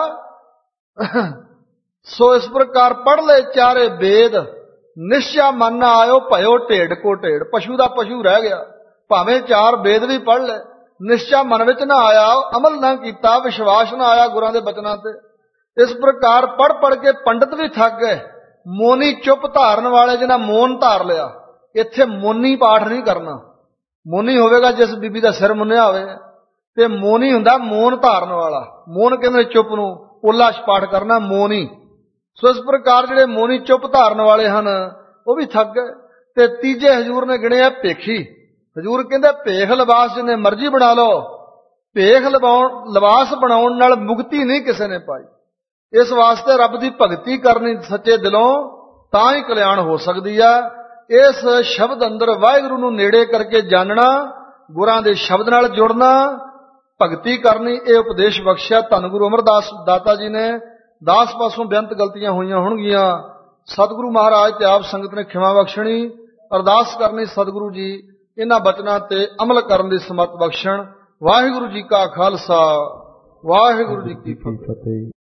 ਸੋ ਇਸ ਪ੍ਰਕਾਰ ਪੜ੍ਹ ਲਏ ਚਾਰੇ ਵੇਦ, ਨਿਸ਼ਚਾ ਮਨ ਨਾ ਆਇਓ ਭਇਓ ਢੇਡ ਕੋ ਢੇਡ। ਪਸ਼ੂ ਦਾ ਪਸ਼ੂ ਰਹਿ ਗਿਆ, ਭਾਵੇਂ ਚਾਰ ਵੇਦ ਵੀ ਪੜ੍ਹ ਲਏ, ਨਿਸ਼ਚਾ ਮਨ ਵਿੱਚ ਨਾ ਆਇਆ, ਅਮਲ ਨਾ ਕੀਤਾ, ਵਿਸ਼ਵਾਸ ਨਾ ਆਇਆ ਗੁਰਾਂ ਦੇ ਬਚਨਾਂ ਤੇ। ਇਸ ਪ੍ਰਕਾਰ ਪੜ੍ਹ ਪੜ੍ਹ ਕੇ ਪੰਡਤ ਵੀ ਥੱਕ ਗਏ। ਮੋਨੀ ਚੁੱਪ ਧਾਰਨ ਵਾਲੇ, ਜਿਹਨਾਂ ਮੋਨ ਧਾਰ ਲਿਆ। ਇੱਥੇ ਮੋਨੀ ਪਾਠ ਨਹੀਂ ਕਰਨਾ। ਮੋਨੀ ਹੋਵੇਗਾ ਜਿਸ ਬੀਬੀ ਦਾ ਸਿਰ ਮੁੰਨਿਆ ਹੋਵੇ, ਤੇ ਮੋਨੀ ਹੁੰਦਾ ਮੋਨ ਧਾਰਨ ਵਾਲਾ। ਮੋਨ ਕਹਿੰਦੇ ਚੁੱਪ ਨੂੰ, ਪੋਲਾ ਪਾਠ ਕਰਨਾ ਮੋਨੀ। ਸੋ ਇਸ ਪ੍ਰਕਾਰ ਜਿਹੜੇ ਮੋਨੀ ਚੁੱਪ ਧਾਰਨ ਵਾਲੇ ਹਨ ਉਹ ਵੀ ਥੱਕ ਗਏ। ਤੇ ਤੀਜੇ ਹਜ਼ੂਰ ਨੇ ਗਿਣਿਆ ਭੇਖੀ। ਹਜ਼ੂਰ ਕਹਿੰਦੇ ਭੇਖ ਲਿਬਾਸ ਜਿੰਨੇ ਮਰਜ਼ੀ ਬਣਾ ਲਓ, ਭੇਖ ਲਵਾਉਣ ਲਿਬਾਸ ਬਣਾਉਣ ਨਾਲ ਮੁਕਤੀ ਨਹੀਂ ਕਿਸੇ ਨੇ ਪਾਈ। ਇਸ ਵਾਸਤੇ ਰੱਬ ਦੀ ਭਗਤੀ ਕਰਨੀ ਸੱਚੇ ਦਿਲੋਂ, ਤਾਂ ਹੀ ਕਲਿਆਣ ਹੋ ਸਕਦੀ ਆ। ਇਸ ਸ਼ਬਦ ਅੰਦਰ ਵਾਹਿਗੁਰੂ ਨੂੰ ਨੇੜੇ ਕਰਕੇ ਜਾਣਨਾ, ਗੁਰਾਂ ਦੇ ਸ਼ਬਦ ਨਾਲ ਜੁੜਨਾ, ਭਗਤੀ ਕਰਨੀ, ਇਹ ਉਪਦੇਸ਼ ਬਖਸ਼ਿਆ ਧੰਨ ਗੁਰੂ ਅਮਰਦਾਸ ਦਾਤਾ ਜੀ ਨੇ। ਦਾਸ ਪਾਸੋਂ ਬੇਅੰਤ ਗਲਤੀਆਂ ਹੋਈਆਂ ਹੋਣਗੀਆਂ, ਸਤਿਗੁਰੂ ਮਹਾਰਾਜ ਤੇ ਆਪ ਸੰਗਤ ਨੇ ਖਿਮਾ ਬਖਸ਼ਣੀ। ਅਰਦਾਸ ਕਰਨੀ ਸਤਿਗੁਰੂ ਜੀ ਇਹਨਾਂ ਬਚਨਾਂ ਤੇ ਅਮਲ ਕਰਨ ਦੀ ਸਮਰੱਥ ਬਖਸ਼ਣ। ਵਾਹਿਗੁਰੂ ਜੀ ਕਾ ਖਾਲਸਾ, ਵਾਹਿਗੁਰੂ ਜੀ ਕੀ ਫਤਿਹ।